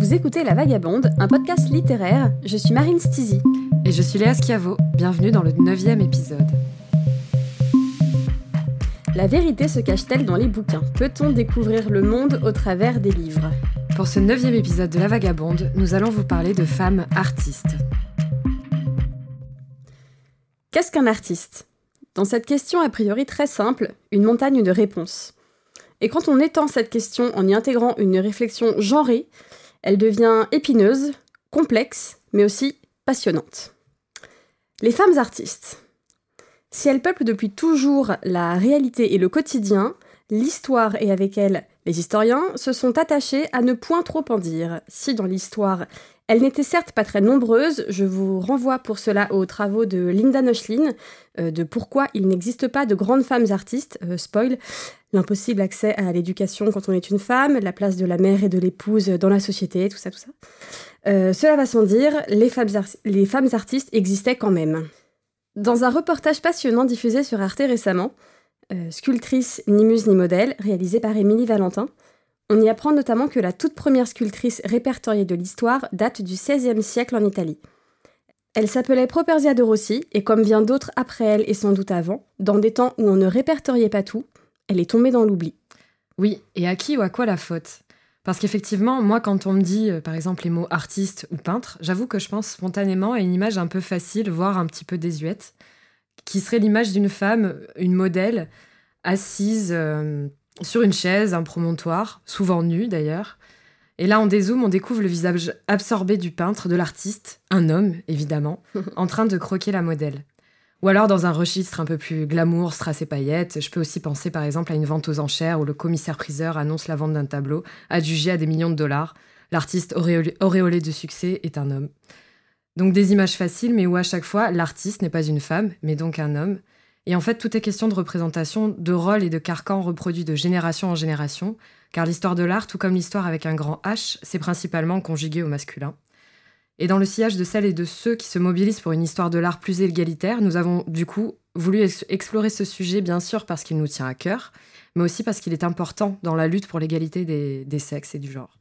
Vous écoutez La Vagabonde, un podcast littéraire. Je suis Marine Stizy. Et je suis Léa Schiavo. Bienvenue dans le 9e épisode. La vérité se cache-t-elle dans les bouquins ? Peut-on découvrir le monde au travers des livres ? Pour ce 9e épisode de La Vagabonde, nous allons vous parler de femmes artistes. Qu'est-ce qu'un artiste ? Dans cette question a priori très simple, une montagne de réponses. Et quand on étend cette question en y intégrant une réflexion genrée, elle devient épineuse, complexe, mais aussi passionnante. Les femmes artistes. Si elles peuplent depuis toujours la réalité et le quotidien, l'histoire et avec elle les historiens se sont attachés à ne point trop en dire. Si dans l'histoire, elles n'étaient certes pas très nombreuses, je vous renvoie pour cela aux travaux de Linda Nochlin, de Pourquoi il n'existe pas de grandes femmes artistes, spoil, l'impossible accès à l'éducation quand on est une femme, la place de la mère et de l'épouse dans la société, tout ça. Cela va sans dire, les femmes artistes existaient quand même. Dans un reportage passionnant diffusé sur Arte récemment, Sculptrice ni muse ni modèle, réalisé par Émilie Valentin, on y apprend notamment que la toute première sculptrice répertoriée de l'histoire date du XVIe siècle en Italie. Elle s'appelait Properzia de Rossi, et comme bien d'autres après elle et sans doute avant, dans des temps où on ne répertoriait pas tout, elle est tombée dans l'oubli. Oui, et à qui ou à quoi la faute ? Parce qu'effectivement, moi, quand on me dit, par exemple, les mots artiste ou peintre, j'avoue que je pense spontanément à une image un peu facile, voire un petit peu désuète, qui serait l'image d'une femme, une modèle, assise sur une chaise, un promontoire, souvent nue d'ailleurs. Et là, on dézoome, on découvre le visage absorbé du peintre, de l'artiste, un homme, évidemment, en train de croquer la modèle. Ou alors dans un registre un peu plus glamour, strass et paillettes, je peux aussi penser par exemple à une vente aux enchères où le commissaire-priseur annonce la vente d'un tableau, adjugé à des millions de dollars. L'artiste auréolé de succès est un homme. Donc des images faciles, mais où à chaque fois, l'artiste n'est pas une femme, mais donc un homme. Et en fait, tout est question de représentation, de rôle et de carcan reproduits de génération en génération, car l'histoire de l'art, tout comme l'histoire avec un grand H, c'est principalement conjugué au masculin. Et dans le sillage de celles et de ceux qui se mobilisent pour une histoire de l'art plus égalitaire, nous avons du coup voulu explorer ce sujet, bien sûr parce qu'il nous tient à cœur, mais aussi parce qu'il est important dans la lutte pour l'égalité des sexes et du genre.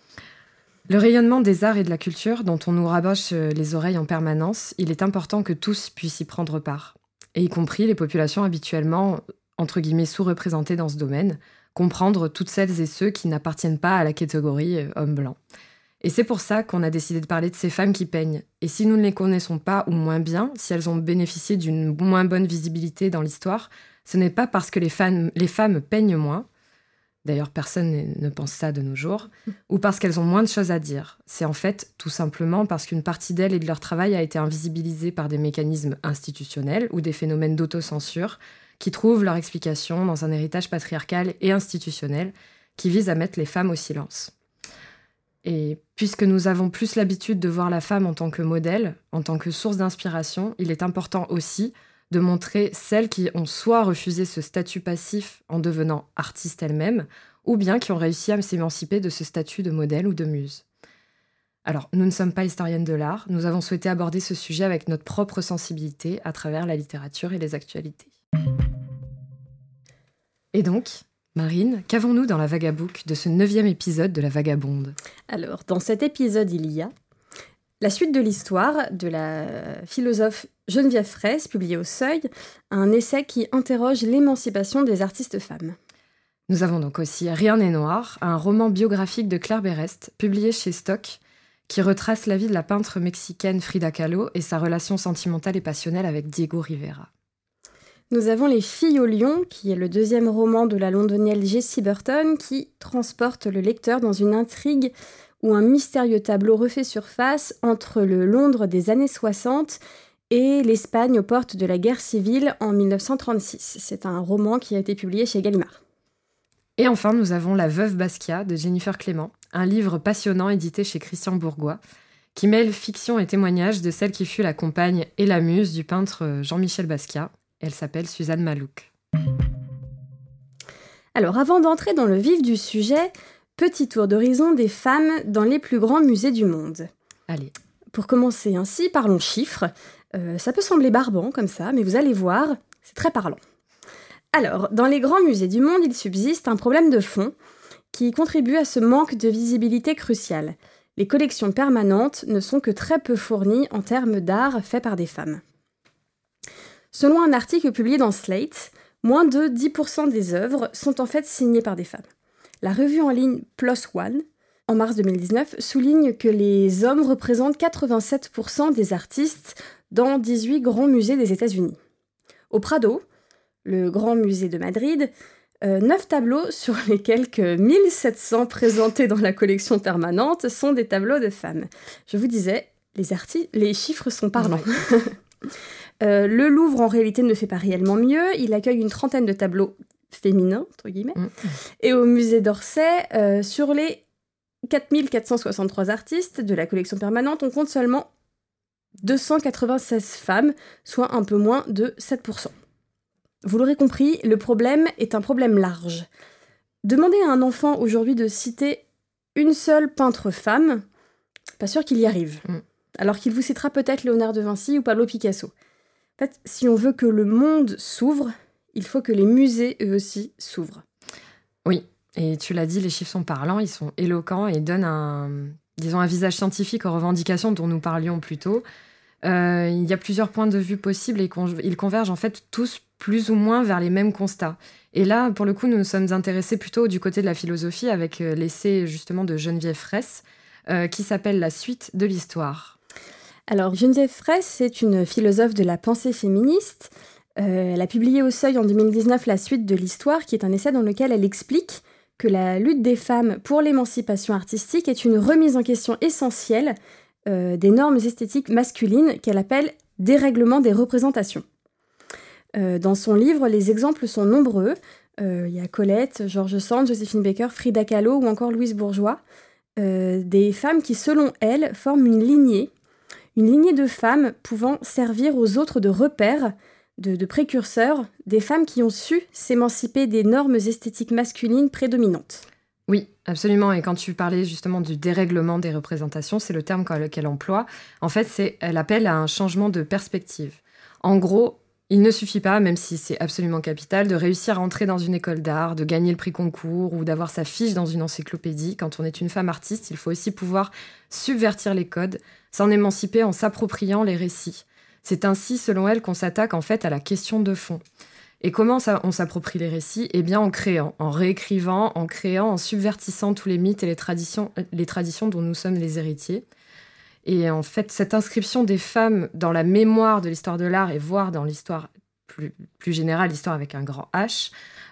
Le rayonnement des arts et de la culture, dont on nous raboche les oreilles en permanence, il est important que tous puissent y prendre part, et y compris les populations habituellement, entre guillemets, sous-représentées dans ce domaine, comprendre toutes celles et ceux qui n'appartiennent pas à la catégorie homme blanc. Et c'est pour ça qu'on a décidé de parler de ces femmes qui peignent. Et si nous ne les connaissons pas ou moins bien, si elles ont bénéficié d'une moins bonne visibilité dans l'histoire, ce n'est pas parce que les femmes peignent moins, d'ailleurs personne ne pense ça de nos jours, ou parce qu'elles ont moins de choses à dire. C'est en fait tout simplement parce qu'une partie d'elles et de leur travail a été invisibilisée par des mécanismes institutionnels ou des phénomènes d'autocensure qui trouvent leur explication dans un héritage patriarcal et institutionnel qui vise à mettre les femmes au silence. Et puisque nous avons plus l'habitude de voir la femme en tant que modèle, en tant que source d'inspiration, il est important aussi de montrer celles qui ont soit refusé ce statut passif en devenant artistes elles-mêmes, ou bien qui ont réussi à s'émanciper de ce statut de modèle ou de muse. Alors, nous ne sommes pas historiennes de l'art, nous avons souhaité aborder ce sujet avec notre propre sensibilité à travers la littérature et les actualités. Et donc, Marine, qu'avons-nous dans la Vagabook de ce 9e épisode de La Vagabonde ? Alors, dans cet épisode, il y a la suite de l'histoire de la philosophe Geneviève Fraisse, publiée au Seuil, un essai qui interroge l'émancipation des artistes femmes. Nous avons donc aussi Rien n'est noir, un roman biographique de Claire Berest, publié chez Stock, qui retrace la vie de la peintre mexicaine Frida Kahlo et sa relation sentimentale et passionnelle avec Diego Rivera. Nous avons Les Filles au lion, qui est le deuxième roman de la londonienne Jessie Burton, qui transporte le lecteur dans une intrigue où un mystérieux tableau refait surface entre le Londres des années 60 et l'Espagne aux portes de la guerre civile en 1936. C'est un roman qui a été publié chez Gallimard. Et enfin, nous avons La Veuve Basquiat de Jennifer Clément, un livre passionnant édité chez Christian Bourgois, qui mêle fiction et témoignage de celle qui fut la compagne et la muse du peintre Jean-Michel Basquiat. Elle s'appelle Suzanne Malouk. Alors, avant d'entrer dans le vif du sujet, petit tour d'horizon des femmes dans les plus grands musées du monde. Allez. Pour commencer ainsi, parlons chiffres. Ça peut sembler barbant comme ça, mais vous allez voir, c'est très parlant. Alors, dans les grands musées du monde, il subsiste un problème de fond qui contribue à ce manque de visibilité crucial. les collections permanentes ne sont que très peu fournies en termes d'art fait par des femmes. Selon un article publié dans Slate, moins de 10% des œuvres sont en fait signées par des femmes. La revue en ligne PLOS ONE, en mars 2019, souligne que les hommes représentent 87% des artistes dans 18 grands musées des États-Unis. Au Prado, le grand musée de Madrid, 9 tableaux sur les quelques 1700 présentés dans la collection permanente sont des tableaux de femmes. Je vous disais, les chiffres sont parlants. Ouais. Le Louvre, en réalité, ne fait pas réellement mieux. Il accueille une trentaine de tableaux féminins, entre guillemets. Et au musée d'Orsay, sur les 4463 artistes de la collection permanente, on compte seulement 296 femmes, soit un peu moins de 7%. Vous l'aurez compris, le problème est un problème large. Demandez à un enfant aujourd'hui de citer une seule peintre femme, pas sûr qu'il y arrive. Alors qu'il vous citera peut-être Léonard de Vinci ou Pablo Picasso. En fait, si on veut que le monde s'ouvre, il faut que les musées, eux aussi, s'ouvrent. Oui, et tu l'as dit, les chiffres sont parlants, ils sont éloquents et donnent un visage scientifique aux revendications dont nous parlions plus tôt. Il y a plusieurs points de vue possibles et ils convergent en fait tous plus ou moins vers les mêmes constats. Et là, pour le coup, nous nous sommes intéressés plutôt du côté de la philosophie avec l'essai justement de Geneviève Fraisse qui s'appelle « La suite de l'histoire ». Alors, Geneviève Fraisse, c'est une philosophe de la pensée féministe. Elle a publié au Seuil en 2019 « La suite de l'histoire », qui est un essai dans lequel elle explique que la lutte des femmes pour l'émancipation artistique est une remise en question essentielle des normes esthétiques masculines qu'elle appelle « dérèglement des représentations ». Dans son livre, les exemples sont nombreux. Il y a Colette, George Sand, Joséphine Baker, Frida Kahlo ou encore Louise Bourgeois. Des femmes qui, selon elle, forment une lignée de femmes pouvant servir aux autres de repères, de précurseurs, des femmes qui ont su s'émanciper des normes esthétiques masculines prédominantes. Oui, absolument. Et quand tu parlais justement du dérèglement des représentations, c'est le terme qu'elle emploie. En fait, elle appelle à un changement de perspective. En gros, il ne suffit pas, même si c'est absolument capital, de réussir à entrer dans une école d'art, de gagner le prix concours ou d'avoir sa fiche dans une encyclopédie. Quand on est une femme artiste, il faut aussi pouvoir subvertir les codes, s'en émanciper en s'appropriant les récits. C'est ainsi, selon elle, qu'on s'attaque en fait à la question de fond. Et comment on s'approprie les récits ? Eh bien en créant, en réécrivant, en subvertissant tous les mythes et les traditions dont nous sommes les héritiers. Et en fait, cette inscription des femmes dans la mémoire de l'histoire de l'art et voire dans l'histoire plus générale, l'histoire avec un grand H,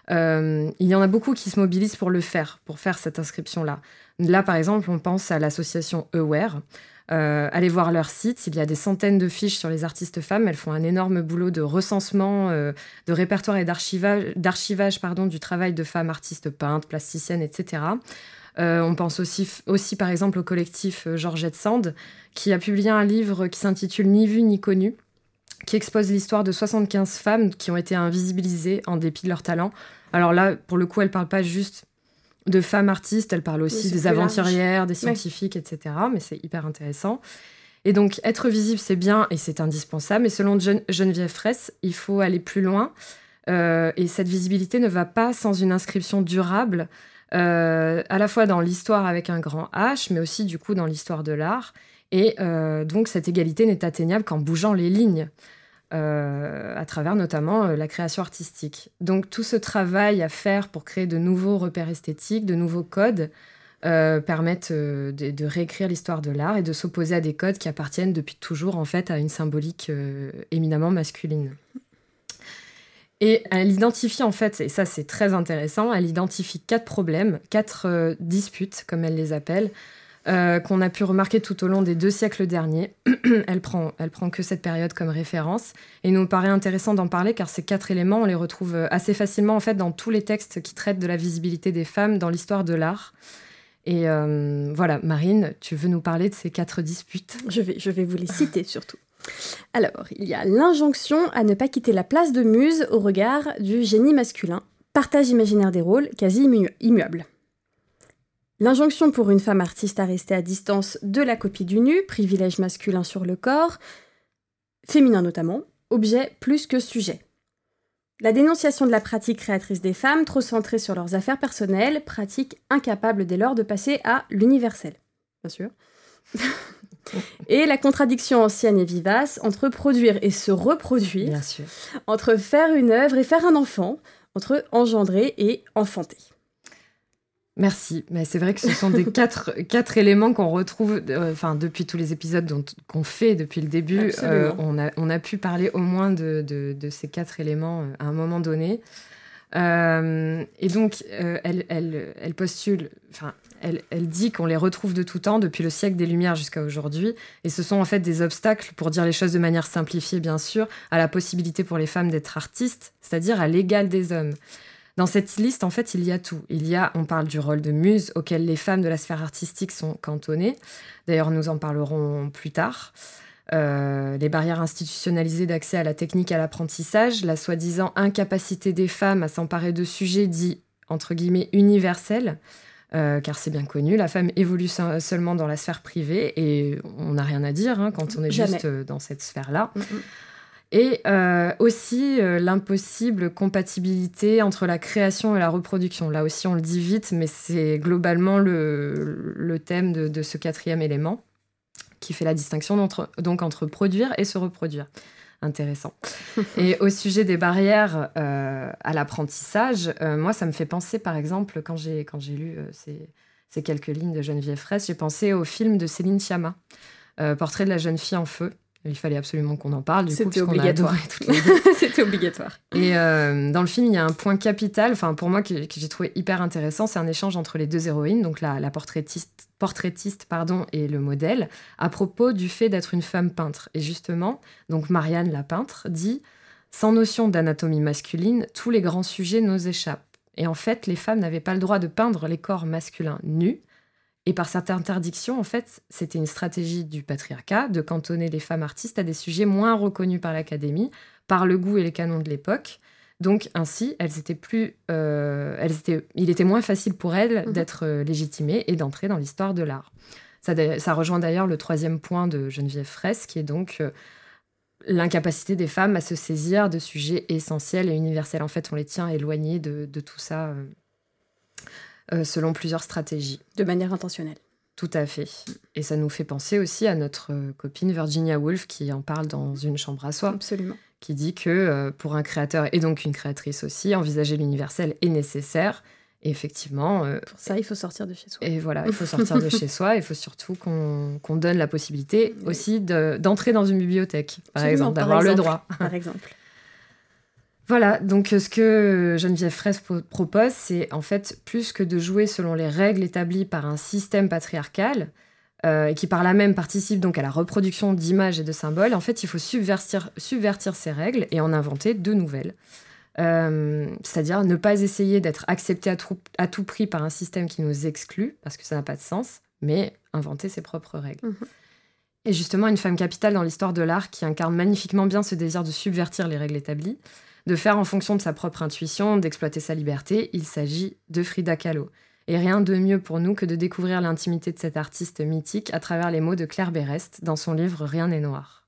il y en a beaucoup qui se mobilisent pour faire cette inscription-là. Là, par exemple, on pense à l'association Aware. Allez voir leur site, il y a des centaines de fiches sur les artistes femmes. Elles font un énorme boulot de recensement, de répertoire et d'archivage du travail de femmes artistes peintres, plasticiennes, etc. On pense aussi, par exemple, au collectif Georgette Sand, qui a publié un livre qui s'intitule « Ni vu ni connu », qui expose l'histoire de 75 femmes qui ont été invisibilisées en dépit de leur talent. Alors là, pour le coup, elle ne parle pas juste de femmes artistes, elle parle aussi des aventurières, des scientifiques, etc. Mais c'est hyper intéressant. Et donc, être visible, c'est bien et c'est indispensable. Mais selon Geneviève Fraisse, il faut aller plus loin. Et cette visibilité ne va pas sans une inscription durable, à la fois dans l'histoire avec un grand H, mais aussi du coup dans l'histoire de l'art. Et donc cette égalité n'est atteignable qu'en bougeant les lignes, à travers notamment la création artistique. Donc tout ce travail à faire pour créer de nouveaux repères esthétiques, de nouveaux codes, permettent de réécrire l'histoire de l'art et de s'opposer à des codes qui appartiennent depuis toujours en fait à une symbolique éminemment masculine. Et elle identifie en fait, et ça c'est très intéressant, elle identifie 4 problèmes, 4 disputes, comme elle les appelle, qu'on a pu remarquer tout au long des 2 siècles derniers. Elle prend que cette période comme référence. Et il nous paraît intéressant d'en parler car ces 4 éléments, on les retrouve assez facilement en fait, dans tous les textes qui traitent de la visibilité des femmes dans l'histoire de l'art. Et voilà, Marine, tu veux nous parler de ces 4 disputes ? Je vais vous les citer surtout. Alors, il y a l'injonction à ne pas quitter la place de muse au regard du génie masculin, partage imaginaire des rôles quasi immuable. L'injonction pour une femme artiste à rester à distance de la copie du nu, privilège masculin sur le corps, féminin notamment, objet plus que sujet. La dénonciation de la pratique créatrice des femmes, trop centrée sur leurs affaires personnelles, pratique incapable dès lors de passer à l'universel, bien sûr. Et la contradiction ancienne et vivace entre produire et se reproduire, Bien sûr. entre faire une œuvre et faire un enfant, entre engendrer et enfanter. Merci, mais c'est vrai que ce sont des quatre éléments qu'on retrouve depuis tous les épisodes qu'on fait depuis le début. On a pu parler au moins de ces 4 éléments à un moment donné. Et donc, elle postule, elle dit qu'on les retrouve de tout temps, depuis le siècle des Lumières jusqu'à aujourd'hui. Et ce sont en fait des obstacles, pour dire les choses de manière simplifiée, bien sûr, à la possibilité pour les femmes d'être artistes, c'est-à-dire à l'égal des hommes. Dans cette liste, en fait, il y a tout. On parle du rôle de muse auquel les femmes de la sphère artistique sont cantonnées. D'ailleurs, nous en parlerons plus tard. Les barrières institutionnalisées d'accès à la technique et à l'apprentissage, la soi-disant incapacité des femmes à s'emparer de sujets dits, entre guillemets, universels, car c'est bien connu, la femme évolue seulement dans la sphère privée et on n'a rien à dire quand on est juste dans cette sphère-là. Et aussi l'impossible compatibilité entre la création et la reproduction. Là aussi, on le dit vite, mais c'est globalement le thème de ce 4e élément qui fait la distinction entre produire et se reproduire. Intéressant. Et au sujet des barrières à l'apprentissage, moi, ça me fait penser, par exemple, quand j'ai lu ces quelques lignes de Geneviève Fraisse, j'ai pensé au film de Céline Sciamma, Portrait de la jeune fille en feu. Il fallait absolument qu'on en parle, C'était obligatoire. C'était obligatoire. Et dans le film, il y a un point capital, pour moi, que j'ai trouvé hyper intéressant, c'est un échange entre les 2 héroïnes, donc la portraitiste et le modèle, à propos du fait d'être une femme peintre. Et justement, donc Marianne, la peintre, dit « Sans notion d'anatomie masculine, tous les grands sujets nous échappent. Et en fait, les femmes n'avaient pas le droit de peindre les corps masculins nus. Et par cette interdiction, en fait, c'était une stratégie du patriarcat de cantonner les femmes artistes à des sujets moins reconnus par l'académie, par le goût et les canons de l'époque. Donc, ainsi, il était moins facile pour elles d'être légitimées et d'entrer dans l'histoire de l'art. Ça rejoint d'ailleurs le 3e point de Geneviève Fraisse, qui est donc l'incapacité des femmes à se saisir de sujets essentiels et universels. En fait, on les tient éloignées de tout ça selon plusieurs stratégies. De manière intentionnelle. Tout à fait. Et ça nous fait penser aussi à notre copine Virginia Woolf, qui en parle dans Une chambre à soi. Absolument. Qui dit que pour un créateur, et donc une créatrice aussi, envisager l'universel est nécessaire. Et effectivement... pour ça, il faut sortir de chez soi. Et voilà, il faut sortir de chez soi. Il faut surtout qu'on donne la possibilité aussi d'entrer dans une bibliothèque, par exemple, d'avoir le droit. Par exemple. Voilà, donc ce que Geneviève Fraisse propose, c'est en fait plus que de jouer selon les règles établies par un système patriarcal, et qui par là même participe donc à la reproduction d'images et de symboles. En fait, il faut subvertir ces règles et en inventer de nouvelles. C'est-à-dire ne pas essayer d'être accepté à tout prix par un système qui nous exclut, parce que ça n'a pas de sens, mais inventer ses propres règles. Et justement, une femme capitale dans l'histoire de l'art qui incarne magnifiquement bien ce désir de subvertir les règles établies, de faire en fonction de sa propre intuition, d'exploiter sa liberté, il s'agit de Frida Kahlo. Et rien de mieux pour nous que de découvrir l'intimité de cette artiste mythique à travers les mots de Claire Berest dans son livre Rien n'est noir.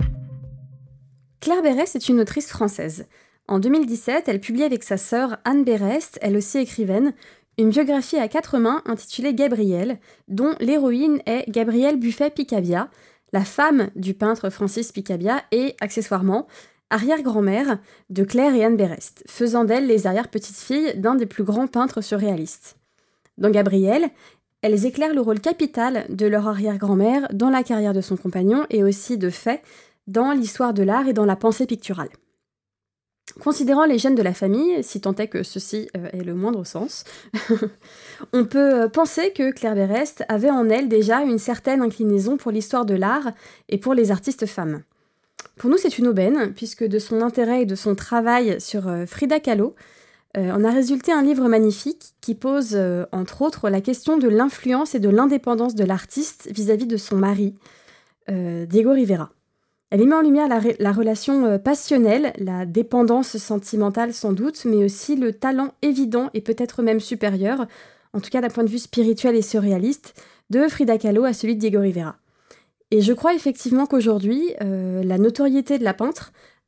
Claire Berest est une autrice française. En 2017, elle publie avec sa sœur Anne Berest, elle aussi écrivaine, une biographie à 4 mains intitulée Gabrielle, dont l'héroïne est Gabrielle Buffet-Picabia, la femme du peintre Francis Picabia et, accessoirement, arrière-grand-mère de Claire et Anne Berest, faisant d'elle les arrière-petites-filles d'un des plus grands peintres surréalistes. Dans Gabrielle, elles éclairent le rôle capital de leur arrière-grand-mère dans la carrière de son compagnon et aussi, de fait, dans l'histoire de l'art et dans la pensée picturale. Considérant les gènes de la famille, si tant est que ceci ait le moindre sens, on peut penser que Claire Berest avait en elle déjà une certaine inclinaison pour l'histoire de l'art et pour les artistes femmes. Pour nous, c'est une aubaine, puisque de son intérêt et de son travail sur Frida Kahlo, en a résulté un livre magnifique qui pose, entre autres, la question de l'influence et de l'indépendance de l'artiste vis-à-vis de son mari, Diego Rivera. Elle y met en lumière la relation passionnelle, la dépendance sentimentale sans doute, mais aussi le talent évident et peut-être même supérieur, en tout cas d'un point de vue spirituel et surréaliste, de Frida Kahlo à celui de Diego Rivera. Et je crois effectivement qu'aujourd'hui, la notoriété de la peintre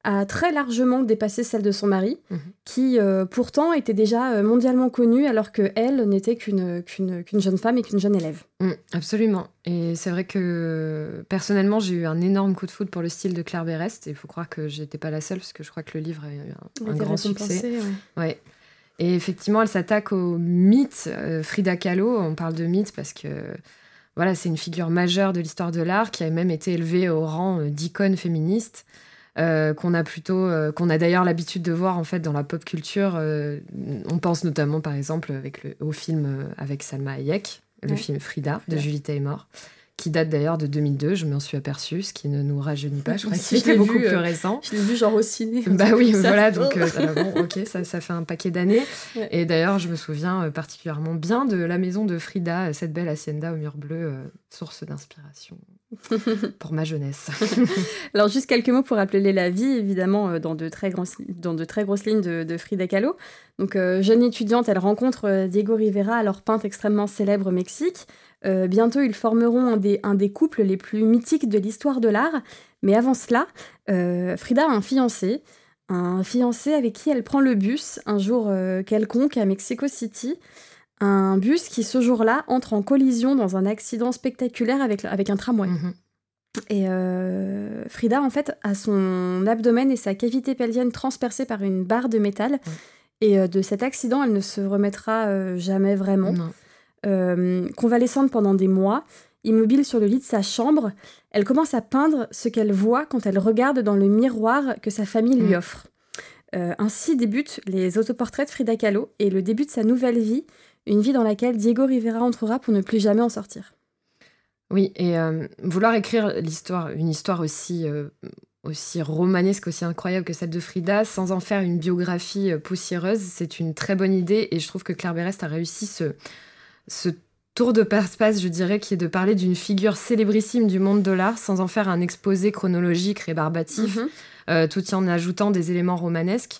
a très largement dépassé celle de son mari, qui pourtant était déjà mondialement connue, alors qu'elle n'était qu'une jeune femme et qu'une jeune élève. Absolument. Et c'est vrai que personnellement, j'ai eu un énorme coup de foudre pour le style de Claire Berest. Et il faut croire que j'étais pas la seule, parce que je crois que le livre a eu un grand succès. Ouais. Et effectivement, elle s'attaque au mythe Frida Kahlo. On parle de mythe parce que voilà, c'est une figure majeure de l'histoire de l'art qui a même été élevée au rang d'icône féministe. Qu'on a d'ailleurs l'habitude de voir en fait dans la pop culture. On pense notamment par exemple au film avec Salma Hayek, le film Frida de Julie Taymor, qui date d'ailleurs de 2002, je m'en suis aperçue, ce qui ne nous rajeunit pas, je crois que c'était beaucoup plus récent. Je l'ai vu genre au ciné. Bah oui, voilà, donc bon, ok, ça fait un paquet d'années. Ouais. Et d'ailleurs, je me souviens particulièrement bien de la maison de Frida, cette belle hacienda au mur bleu, source d'inspiration pour ma jeunesse. Alors, juste quelques mots pour rappeler la vie, évidemment, dans de très grosses lignes de Frida Kahlo. Donc, jeune étudiante, elle rencontre Diego Rivera, alors peintre extrêmement célèbre au Mexique. Bientôt, ils formeront un des couples les plus mythiques de l'histoire de l'art. Mais avant cela, Frida a un fiancé avec qui elle prend le bus un jour quelconque à Mexico City. Un bus qui, ce jour-là, entre en collision dans un accident spectaculaire avec un tramway. Et Frida, en fait, a son abdomen et sa cavité pelvienne transpercés par une barre de métal. Et de cet accident, elle ne se remettra jamais vraiment. Convalescente pendant des mois, immobile sur le lit de sa chambre, elle commence à peindre ce qu'elle voit quand elle regarde dans le miroir que sa famille lui offre. Ainsi débutent les autoportraits de Frida Kahlo et le début de sa nouvelle vie, une vie dans laquelle Diego Rivera entrera pour ne plus jamais en sortir. Oui, et vouloir écrire une histoire aussi romanesque, aussi incroyable que celle de Frida, sans en faire une biographie poussiéreuse, c'est une très bonne idée. Et je trouve que Claire Berest a réussi ce tour de passe-passe, je dirais, qui est de parler d'une figure célébrissime du monde de l'art, sans en faire un exposé chronologique rébarbatif, tout en ajoutant des éléments romanesques.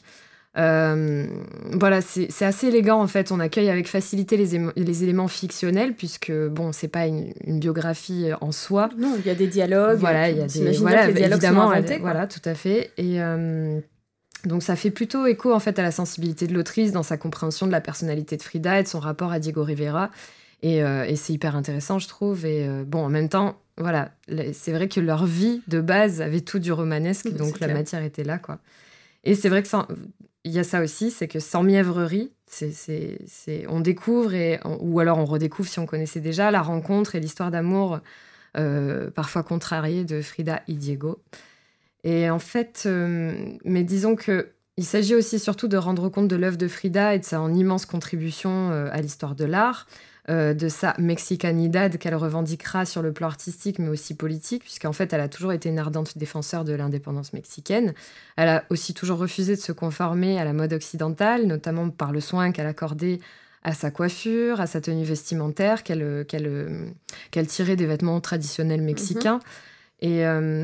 Voilà, c'est assez élégant en fait. On accueille avec facilité les éléments fictionnels, puisque bon, c'est pas une biographie en soi. Non, il y a des dialogues. Voilà, il y a des dialogues évidemment, sont inventés, voilà, tout à fait. Et donc ça fait plutôt écho en fait à la sensibilité de l'autrice dans sa compréhension de la personnalité de Frida et de son rapport à Diego Rivera. Et c'est hyper intéressant, je trouve. Et bon, en même temps, voilà, c'est vrai que leur vie de base avait tout du romanesque, donc la matière était là, quoi. Et c'est vrai que il y a ça aussi, c'est que sans mièvrerie, on découvre, ou alors on redécouvre si on connaissait déjà, la rencontre et l'histoire d'amour parfois contrariée de Frida et Diego. Et en fait, mais disons qu'il s'agit aussi surtout de rendre compte de l'œuvre de Frida et de sa immense contribution à l'histoire de l'art, de sa mexicanidad qu'elle revendiquera sur le plan artistique mais aussi politique, puisqu'en fait elle a toujours été une ardente défenseur de l'indépendance mexicaine. Elle a aussi toujours refusé de se conformer à la mode occidentale, notamment par le soin qu'elle accordait à sa coiffure, à sa tenue vestimentaire, qu'elle tirait des vêtements traditionnels mexicains. Et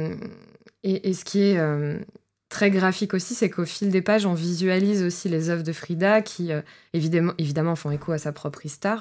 ce qui est très graphique aussi, c'est qu'au fil des pages, on visualise aussi les œuvres de Frida qui, évidemment, font écho à sa propre histoire,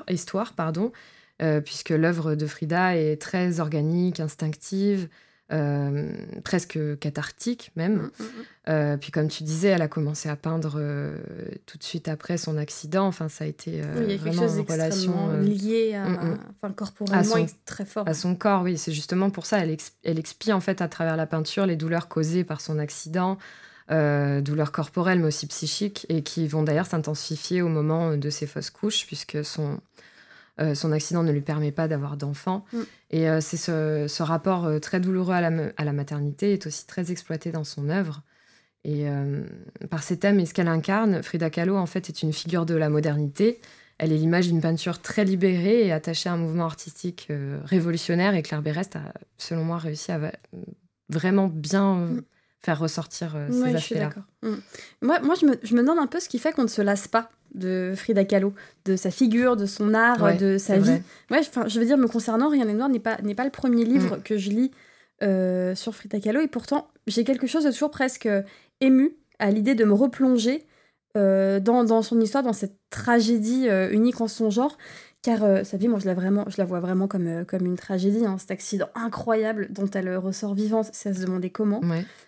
puisque l'œuvre de Frida est très organique, instinctive, presque cathartique même. Puis comme tu disais, elle a commencé à peindre tout de suite après son accident. Enfin, ça a été vraiment une relation liée corporellement très fort. À son corps, oui. C'est justement pour ça. Elle expie en fait à travers la peinture les douleurs causées par son accident, douleurs corporelles mais aussi psychiques, et qui vont d'ailleurs s'intensifier au moment de ses fausses couches, puisque son accident ne lui permet pas d'avoir d'enfant. Et c'est ce rapport très douloureux à la maternité est aussi très exploité dans son œuvre. Et par ses thèmes et ce qu'elle incarne, Frida Kahlo, en fait, est une figure de la modernité. Elle est l'image d'une peinture très libérée et attachée à un mouvement artistique révolutionnaire. Et Claire Berest a, selon moi, réussi à vraiment bien faire ressortir ces aspects-là. Je suis d'accord. Moi, je me demande un peu ce qui fait qu'on ne se lasse pas de Frida Kahlo, de sa figure, de son art, de sa vie. Je veux dire, me concernant, Rien n'est noir n'est pas le premier livre que je lis sur Frida Kahlo, et pourtant, j'ai quelque chose de toujours presque ému à l'idée de me replonger dans son histoire, dans cette tragédie unique en son genre, car sa vie, moi, je la vois vraiment comme une tragédie, cet accident incroyable dont elle ressort vivante, c'est à se demander comment.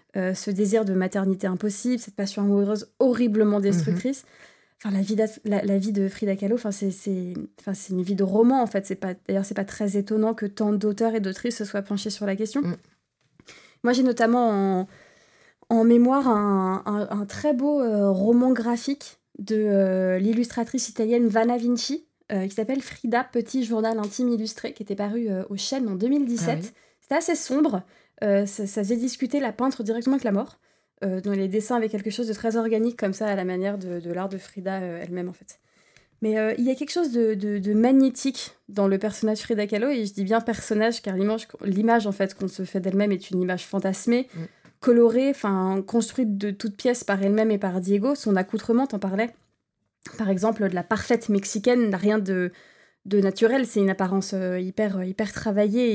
ce désir de maternité impossible, cette passion amoureuse horriblement destructrice. Enfin, la vie de Frida Kahlo, c'est une vie de roman, en fait. D'ailleurs, c'est pas très étonnant que tant d'auteurs et d'autrices se soient penchés sur la question. Moi, j'ai notamment en mémoire un très beau roman graphique de l'illustratrice italienne Vanna Vinci, qui s'appelle Frida, petit journal intime illustré, qui était paru au Chêne en 2017. Ah oui. C'était assez sombre. Ça faisait discuter la peintre directement avec la mort. Dans les dessins avec quelque chose de très organique comme ça à la manière de l'art de Frida elle-même en fait. Mais il y a quelque chose de magnétique dans le personnage Frida Kahlo, et je dis bien personnage car l'image en fait qu'on se fait d'elle-même est une image fantasmée, colorée, construite de toutes pièces par elle-même et par Diego. Son accoutrement, t'en parlais par exemple de la parfaite mexicaine, n'a rien de naturel, c'est une apparence hyper travaillée et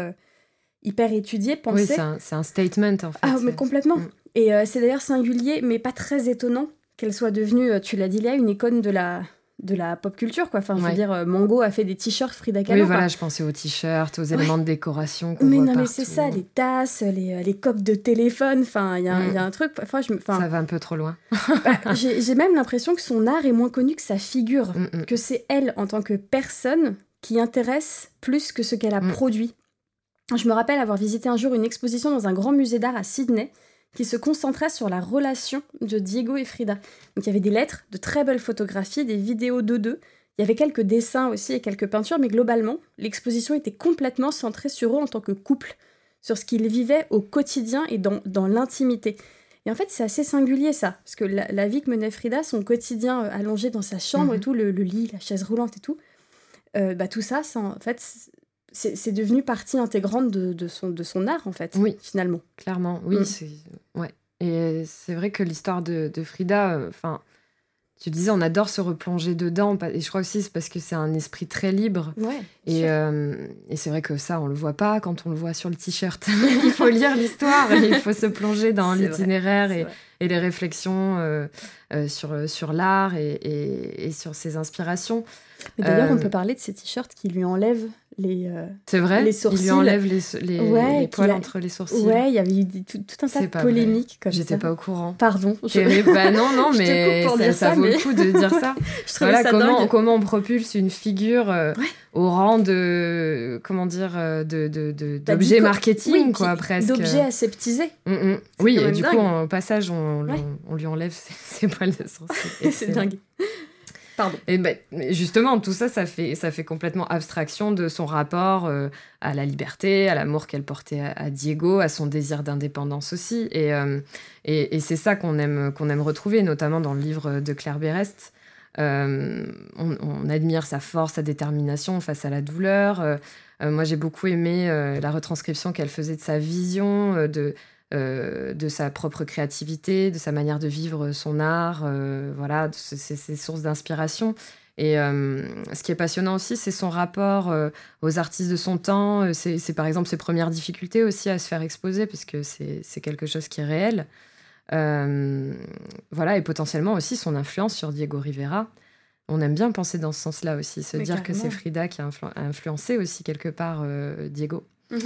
hyper étudiée, pensée. Oui, c'est un statement en fait. Ah mais complètement. Et c'est d'ailleurs singulier, mais pas très étonnant qu'elle soit devenue, tu l'as dit Léa, une icône de la pop culture, quoi. Enfin, je veux dire, Mango a fait des t-shirts Frida Kahlo. Oui, voilà, je pensais aux t-shirts, aux éléments de décoration qu'on voit partout. Mais c'est ça, les tasses, les coques de téléphone, enfin, il y a un truc... Ça va un peu trop loin. J'ai même l'impression que son art est moins connu que sa figure, que c'est elle, en tant que personne, qui intéresse plus que ce qu'elle a produit. Je me rappelle avoir visité un jour une exposition dans un grand musée d'art à Sydney, qui se concentrait sur la relation de Diego et Frida. Donc il y avait des lettres, de très belles photographies, des vidéos d'eux. Il y avait quelques dessins aussi et quelques peintures, mais globalement, l'exposition était complètement centrée sur eux en tant que couple, sur ce qu'ils vivaient au quotidien et dans l'intimité. Et en fait, c'est assez singulier ça, parce que la vie que menait Frida, son quotidien allongé dans sa chambre et tout, le lit, la chaise roulante et tout, tout ça, en fait... C'est devenu partie intégrante de son art, en fait, finalement. Clairement, oui. Ouais. Et c'est vrai que l'histoire de Frida, tu disais, on adore se replonger dedans. Et je crois aussi c'est parce que c'est un esprit très libre. Ouais, et c'est vrai que ça, on le voit pas quand on le voit sur le t-shirt. Il faut lire l'histoire, il faut se plonger dans l'itinéraire et les réflexions sur l'art et sur ses inspirations. Mais d'ailleurs, on peut parler de ces t-shirts qui lui enlèvent c'est vrai, les sourcils. Il lui enlève les poils entre les sourcils. Ouais, il y avait eu tout un tas de polémiques comme ça. J'étais pas au courant. Pardon. Non, mais ça vaut le coup de dire ça. Voilà, comment on propulse une figure au rang de, comment dire, d'objet marketing, quoi, presque. D'objet aseptisé. Oui, et du coup, au passage, on lui enlève ses poils de sourcils. C'est dingue. Pardon. Et justement, tout ça, ça fait complètement abstraction de son rapport à la liberté, à l'amour qu'elle portait à Diego, à son désir d'indépendance aussi. Et c'est ça qu'on aime retrouver, notamment dans le livre de Claire Berest. On admire sa force, sa détermination face à la douleur. Moi, j'ai beaucoup aimé la retranscription qu'elle faisait de sa vision, de sa propre créativité, de sa manière de vivre son art, voilà, de ses sources d'inspiration. Et ce qui est passionnant aussi, c'est son rapport aux artistes de son temps. C'est par exemple ses premières difficultés aussi à se faire exposer, parce que c'est quelque chose qui est réel. Voilà, et potentiellement aussi son influence sur Diego Rivera. On aime bien penser dans ce sens-là aussi, se dire que c'est Frida qui a influencé aussi quelque part Diego.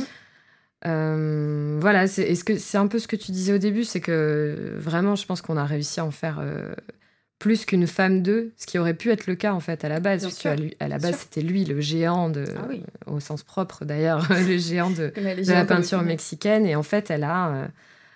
Voilà, est-ce que c'est un peu ce que tu disais au début, c'est que vraiment, je pense qu'on a réussi à en faire plus qu'une femme d'eux, ce qui aurait pu être le cas en fait à la base, parce qu'à la base c'était lui le géant au sens propre d'ailleurs, le géant de la peinture mexicaine, et en fait elle a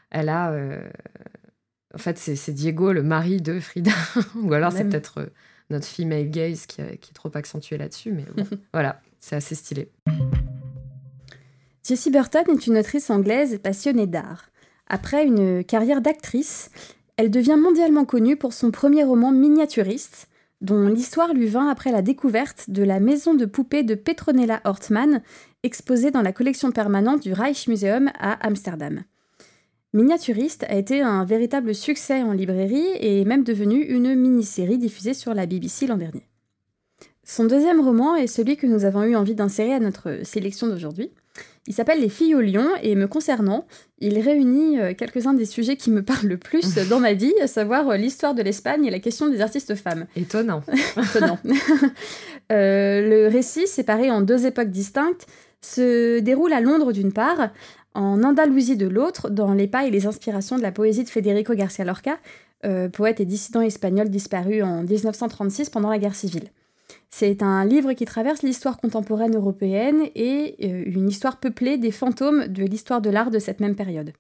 en fait c'est Diego le mari de Frida, ou alors c'est peut-être notre female gaze qui est trop accentuée là-dessus, mais bon, voilà, c'est assez stylé. Jessie Burton est une autrice anglaise passionnée d'art. Après une carrière d'actrice, elle devient mondialement connue pour son premier roman miniaturiste, dont l'histoire lui vint après la découverte de la maison de poupées de Petronella Hortman, exposée dans la collection permanente du Rijksmuseum à Amsterdam. Miniaturiste a été un véritable succès en librairie et est même devenu une mini-série diffusée sur la BBC l'an dernier. Son deuxième roman est celui que nous avons eu envie d'insérer à notre sélection d'aujourd'hui. Il s'appelle Les filles au lion, et me concernant, il réunit quelques-uns des sujets qui me parlent le plus dans ma vie, à savoir l'histoire de l'Espagne et la question des artistes femmes. Étonnant. Le récit, séparé en deux époques distinctes, se déroule à Londres d'une part, en Andalousie de l'autre, dans les pas et les inspirations de la poésie de Federico García Lorca, poète et dissident espagnol disparu en 1936 pendant la guerre civile. C'est un livre qui traverse l'histoire contemporaine européenne et une histoire peuplée des fantômes de l'histoire de l'art de cette même période.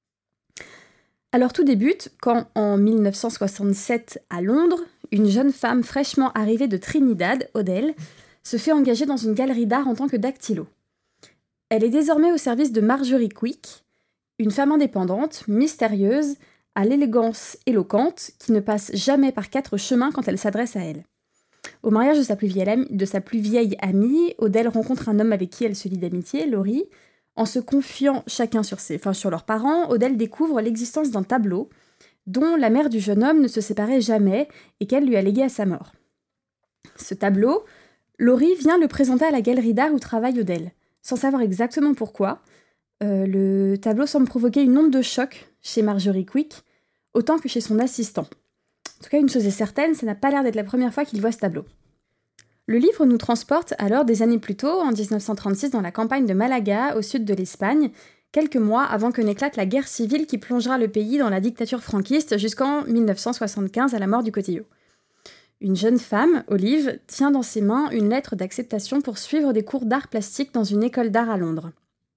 Alors tout débute quand, en 1967, à Londres, une jeune femme fraîchement arrivée de Trinidad, Odell, se fait engager dans une galerie d'art en tant que dactylo. Elle est désormais au service de Marjorie Quick, une femme indépendante, mystérieuse, à l'élégance éloquente, qui ne passe jamais par 4 chemins quand elle s'adresse à elle. Au mariage de sa plus vieille amie, Odell rencontre un homme avec qui elle se lie d'amitié, Laurie. En se confiant chacun sur leurs parents, Odell découvre l'existence d'un tableau dont la mère du jeune homme ne se séparait jamais et qu'elle lui a légué à sa mort. Ce tableau, Laurie vient le présenter à la galerie d'art où travaille Odell. Sans savoir exactement pourquoi, le tableau semble provoquer une onde de choc chez Marjorie Quick, autant que chez son assistant. En tout cas, une chose est certaine, ça n'a pas l'air d'être la première fois qu'il voit ce tableau. Le livre nous transporte alors des années plus tôt, en 1936, dans la campagne de Malaga, au sud de l'Espagne, quelques mois avant que n'éclate la guerre civile qui plongera le pays dans la dictature franquiste jusqu'en 1975 à la mort du Cotillo. Une jeune femme, Olive, tient dans ses mains une lettre d'acceptation pour suivre des cours d'art plastique dans une école d'art à Londres.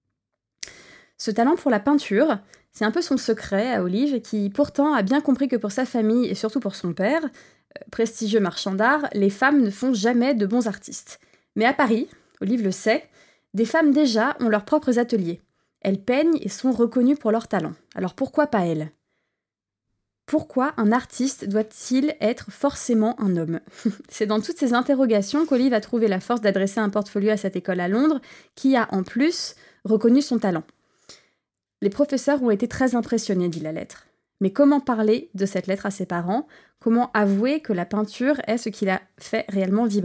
Ce talent pour la peinture, c'est un peu son secret à Olive, qui pourtant a bien compris que pour sa famille et surtout pour son père, prestigieux marchand d'art, les femmes ne font jamais de bons artistes. Mais à Paris, Olive le sait, des femmes déjà ont leurs propres ateliers. Elles peignent et sont reconnues pour leur talent. Alors pourquoi pas elles ? Pourquoi un artiste doit-il être forcément un homme ? C'est dans toutes ces interrogations qu'Olive a trouvé la force d'adresser un portfolio à cette école à Londres, qui a en plus reconnu son talent. Les professeurs ont été très impressionnés, dit la lettre. Mais comment parler de cette lettre à ses parents ? Comment avouer que la peinture est ce qui l'a fait réellement vibrer ?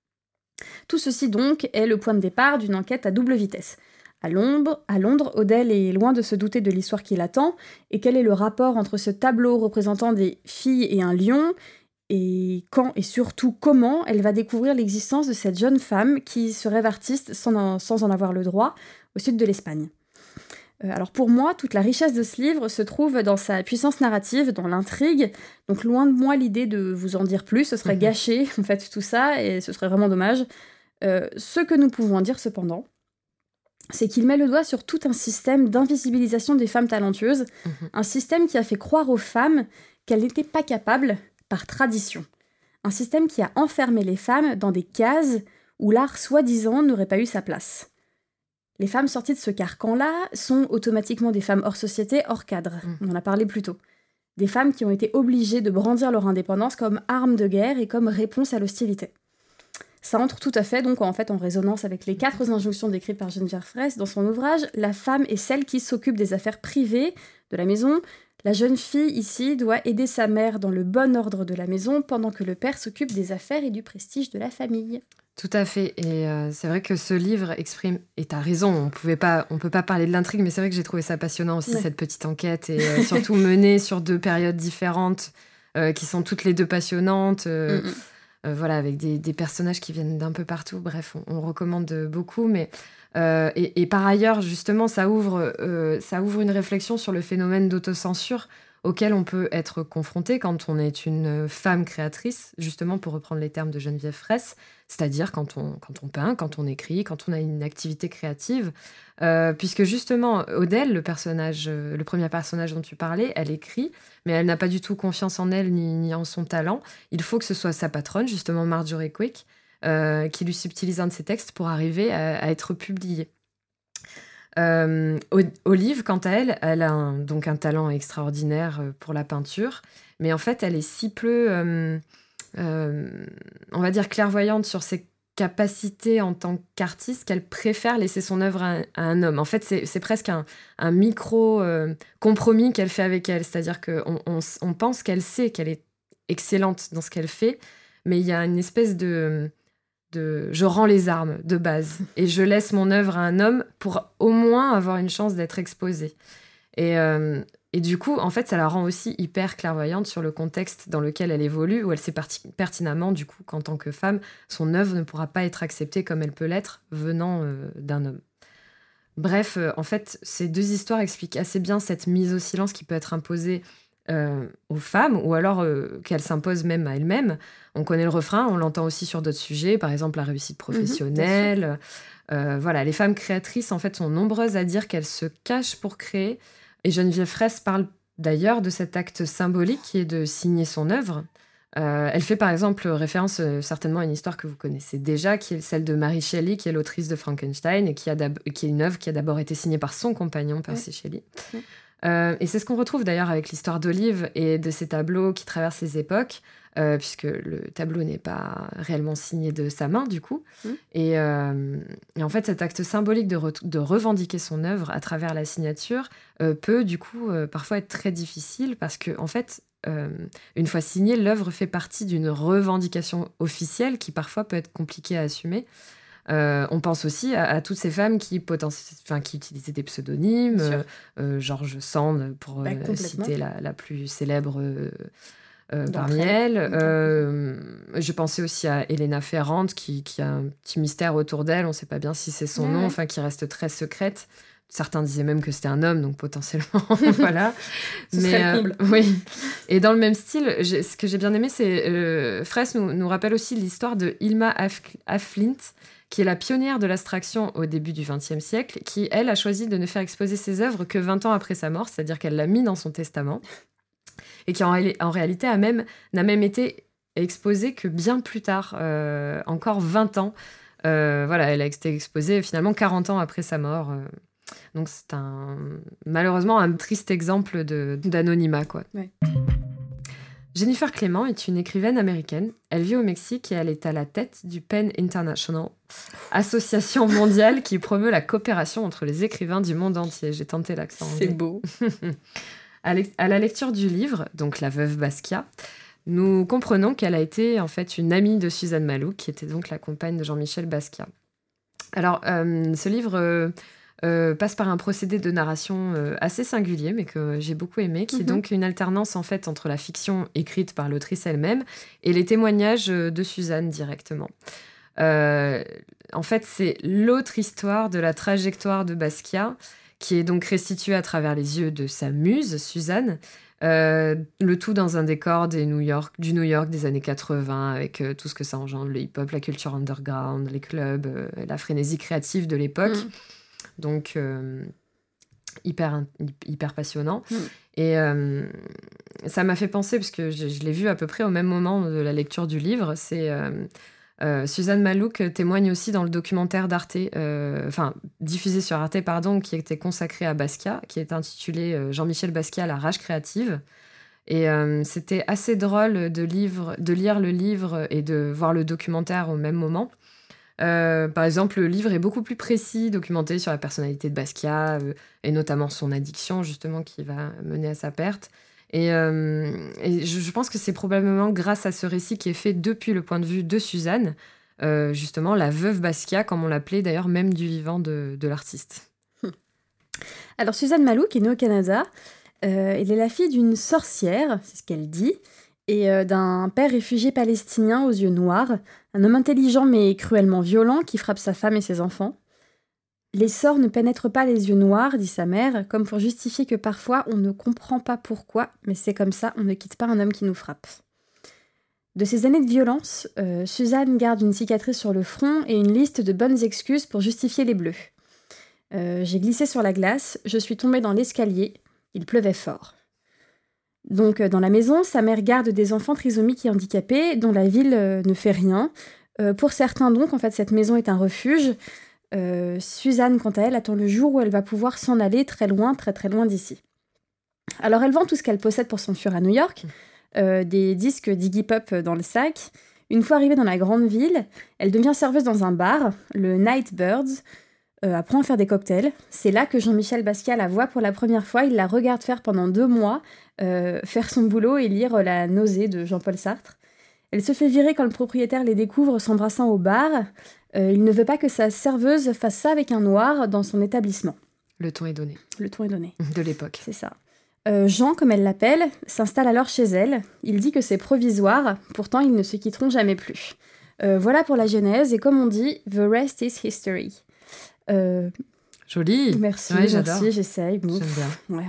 Tout ceci donc est le point de départ d'une enquête à double vitesse. À Londres, Odell est loin de se douter de l'histoire qui l'attend, et quel est le rapport entre ce tableau représentant des filles et un lion, et quand et surtout comment elle va découvrir l'existence de cette jeune femme qui se rêve artiste sans en avoir le droit, au sud de l'Espagne. Alors pour moi, toute la richesse de ce livre se trouve dans sa puissance narrative, dans l'intrigue. Donc loin de moi l'idée de vous en dire plus, ce serait gâcher en fait tout ça et ce serait vraiment dommage. Ce que nous pouvons en dire cependant, c'est qu'il met le doigt sur tout un système d'invisibilisation des femmes talentueuses, un système qui a fait croire aux femmes qu'elles n'étaient pas capables par tradition. Un système qui a enfermé les femmes dans des cases où l'art soi-disant n'aurait pas eu sa place. Les femmes sorties de ce carcan-là sont automatiquement des femmes hors société, hors cadre. On en a parlé plus tôt. Des femmes qui ont été obligées de brandir leur indépendance comme arme de guerre et comme réponse à l'hostilité. Ça entre tout à fait donc en résonance avec les 4 injonctions décrites par Geneviève Fraisse dans son ouvrage « La femme est celle qui s'occupe des affaires privées de la maison. La jeune fille ici doit aider sa mère dans le bon ordre de la maison pendant que le père s'occupe des affaires et du prestige de la famille. » Tout à fait. Et c'est vrai que ce livre exprime... Et t'as raison, on peut pas parler de l'intrigue, mais c'est vrai que j'ai trouvé ça passionnant aussi, cette petite enquête, et surtout menée sur 2 périodes différentes, qui sont toutes les 2 passionnantes, voilà, avec des personnages qui viennent d'un peu partout. Bref, on recommande beaucoup, mais... et par ailleurs, justement, ça ouvre une réflexion sur le phénomène d'autocensure auquel on peut être confronté quand on est une femme créatrice, justement pour reprendre les termes de Geneviève Fraisse, c'est-à-dire quand on peint, quand on écrit, quand on a une activité créative. Puisque justement, Odell, le premier personnage dont tu parlais, elle écrit, mais elle n'a pas du tout confiance en elle ni en son talent. Il faut que ce soit sa patronne, justement Marjorie Quick, qui lui subtilise un de ses textes pour arriver à être publié. Olive, quant à elle, elle a donc un talent extraordinaire pour la peinture, mais en fait, elle est si peu, on va dire, clairvoyante sur ses capacités en tant qu'artiste qu'elle préfère laisser son œuvre à un homme. En fait, c'est presque un micro-compromis qu'elle fait avec elle, c'est-à-dire qu'on pense qu'elle sait qu'elle est excellente dans ce qu'elle fait, mais il y a une espèce de je rends les armes de base et je laisse mon œuvre à un homme pour au moins avoir une chance d'être exposée. Et du coup, en fait, ça la rend aussi hyper clairvoyante sur le contexte dans lequel elle évolue, où elle sait pertinemment, du coup, qu'en tant que femme, son œuvre ne pourra pas être acceptée comme elle peut l'être venant d'un homme. Bref, en fait, ces deux histoires expliquent assez bien cette mise au silence qui peut être imposée aux femmes, ou alors qu'elles s'imposent même à elles-mêmes. On connaît le refrain, on l'entend aussi sur d'autres sujets, par exemple la réussite professionnelle. Voilà, les femmes créatrices, en fait, sont nombreuses à dire qu'elles se cachent pour créer. Et Geneviève Fraisse parle d'ailleurs de cet acte symbolique qui est de signer son œuvre. Elle fait par exemple référence certainement à une histoire que vous connaissez déjà, qui est celle de Mary Shelley, qui est l'autrice de Frankenstein, et qui est une œuvre qui a d'abord été signée par son compagnon, Percy Shelley. Et c'est ce qu'on retrouve d'ailleurs avec l'histoire d'Olive et de ces tableaux qui traversent les époques, puisque le tableau n'est pas réellement signé de sa main, du coup. Et en fait, cet acte symbolique de revendiquer son œuvre à travers la signature peut, du coup, parfois être très difficile, parce que, en fait, une fois signée, l'œuvre fait partie d'une revendication officielle qui parfois peut être compliquée à assumer. On pense aussi à toutes ces femmes qui utilisaient des pseudonymes, George Sand pour citer la plus célèbre parmi elles. Je pensais aussi à Elena Ferrand qui a un petit mystère autour d'elle, on ne sait pas bien si c'est son nom, enfin qui reste très secrète. Certains disaient même que c'était un homme, donc potentiellement, voilà. Ce serait le comble. Oui. Et dans le même style, ce que j'ai bien aimé, c'est Fraisse nous rappelle aussi l'histoire de Hilma af Klint, qui est la pionnière de l'abstraction au début du XXe siècle, qui, elle, a choisi de ne faire exposer ses œuvres que 20 ans après sa mort, c'est-à-dire qu'elle l'a mis dans son testament, et qui, en réalité, n'a même été exposée que bien plus tard, encore 20 ans. Voilà, elle a été exposée finalement 40 ans après sa mort. Donc c'est malheureusement un triste exemple d'anonymat, quoi. Ouais. Jennifer Clément est une écrivaine américaine. Elle vit au Mexique et elle est à la tête du PEN International, association mondiale qui promeut la coopération entre les écrivains du monde entier. J'ai tenté l'accent anglais. C'est beau. À la lecture du livre, donc La Veuve Basquiat, nous comprenons qu'elle a été en fait une amie de Suzanne Mallouk, qui était donc la compagne de Jean-Michel Basquiat. Alors, ce livre passe par un procédé de narration assez singulier, mais que j'ai beaucoup aimé, qui est donc une alternance en fait entre la fiction écrite par l'autrice elle-même et les témoignages de Suzanne directement. En fait, c'est l'autre histoire de la trajectoire de Basquiat, qui est donc restituée à travers les yeux de sa muse, Suzanne, le tout dans un décor du New York des années 80, avec tout ce que ça engendre, le hip-hop, la culture underground, les clubs, la frénésie créative de l'époque. Donc, hyper passionnant. Et ça m'a fait penser, parce que je l'ai vu à peu près au même moment de la lecture du livre, c'est Suzanne Mallouk témoigne aussi dans le documentaire d'Arte, diffusé sur Arte, qui était consacré à Basquiat, qui est intitulé Jean-Michel Basquiat, la rage créative. Et c'était assez drôle de lire le livre et de voir le documentaire au même moment. Par exemple, le livre est beaucoup plus précis, documenté sur la personnalité de Basquiat, et notamment son addiction, justement, qui va mener à sa perte. Et je pense que c'est probablement grâce à ce récit qui est fait depuis le point de vue de Suzanne, justement, la veuve Basquiat, comme on l'appelait d'ailleurs, même du vivant de l'artiste. Alors, Suzanne Mallouk est née au Canada. Elle est la fille d'une sorcière, c'est ce qu'elle dit, et d'un père réfugié palestinien aux yeux noirs, un homme intelligent mais cruellement violent qui frappe sa femme et ses enfants. Les sorts ne pénètrent pas les yeux noirs, dit sa mère, comme pour justifier que parfois on ne comprend pas pourquoi, mais c'est comme ça, on ne quitte pas un homme qui nous frappe. De ces années de violence, Suzanne garde une cicatrice sur le front et une liste de bonnes excuses pour justifier les bleus. J'ai glissé sur la glace, je suis tombée dans l'escalier, il pleuvait fort. Donc, dans la maison, sa mère garde des enfants trisomiques et handicapés dont la ville ne fait rien. Pour certains, donc, en fait, cette maison est un refuge. Suzanne, quant à elle, attend le jour où elle va pouvoir s'en aller très loin d'ici. Alors, elle vend tout ce qu'elle possède pour s'enfuir à New York, des disques d'Iggy Pop dans le sac. Une fois arrivée dans la grande ville, elle devient serveuse dans un bar, le Nightbirds, apprend à faire des cocktails. C'est là que Jean-Michel Basquiat la voit pour la première fois. Il la regarde faire pendant 2 mois, faire son boulot et lire La nausée de Jean-Paul Sartre. Elle se fait virer quand le propriétaire les découvre s'embrassant au bar. Il ne veut pas que sa serveuse fasse ça avec un noir dans son établissement. Le ton est donné. Le ton est donné. De l'époque. C'est ça. Jean, comme elle l'appelle, s'installe alors chez elle. Il dit que c'est provisoire, pourtant ils ne se quitteront jamais plus. Voilà pour la genèse, et comme on dit, the rest is history. Joli. Merci, Ouais, j'adore. merci, j'essaye. Bon, J'aime bien. ouais,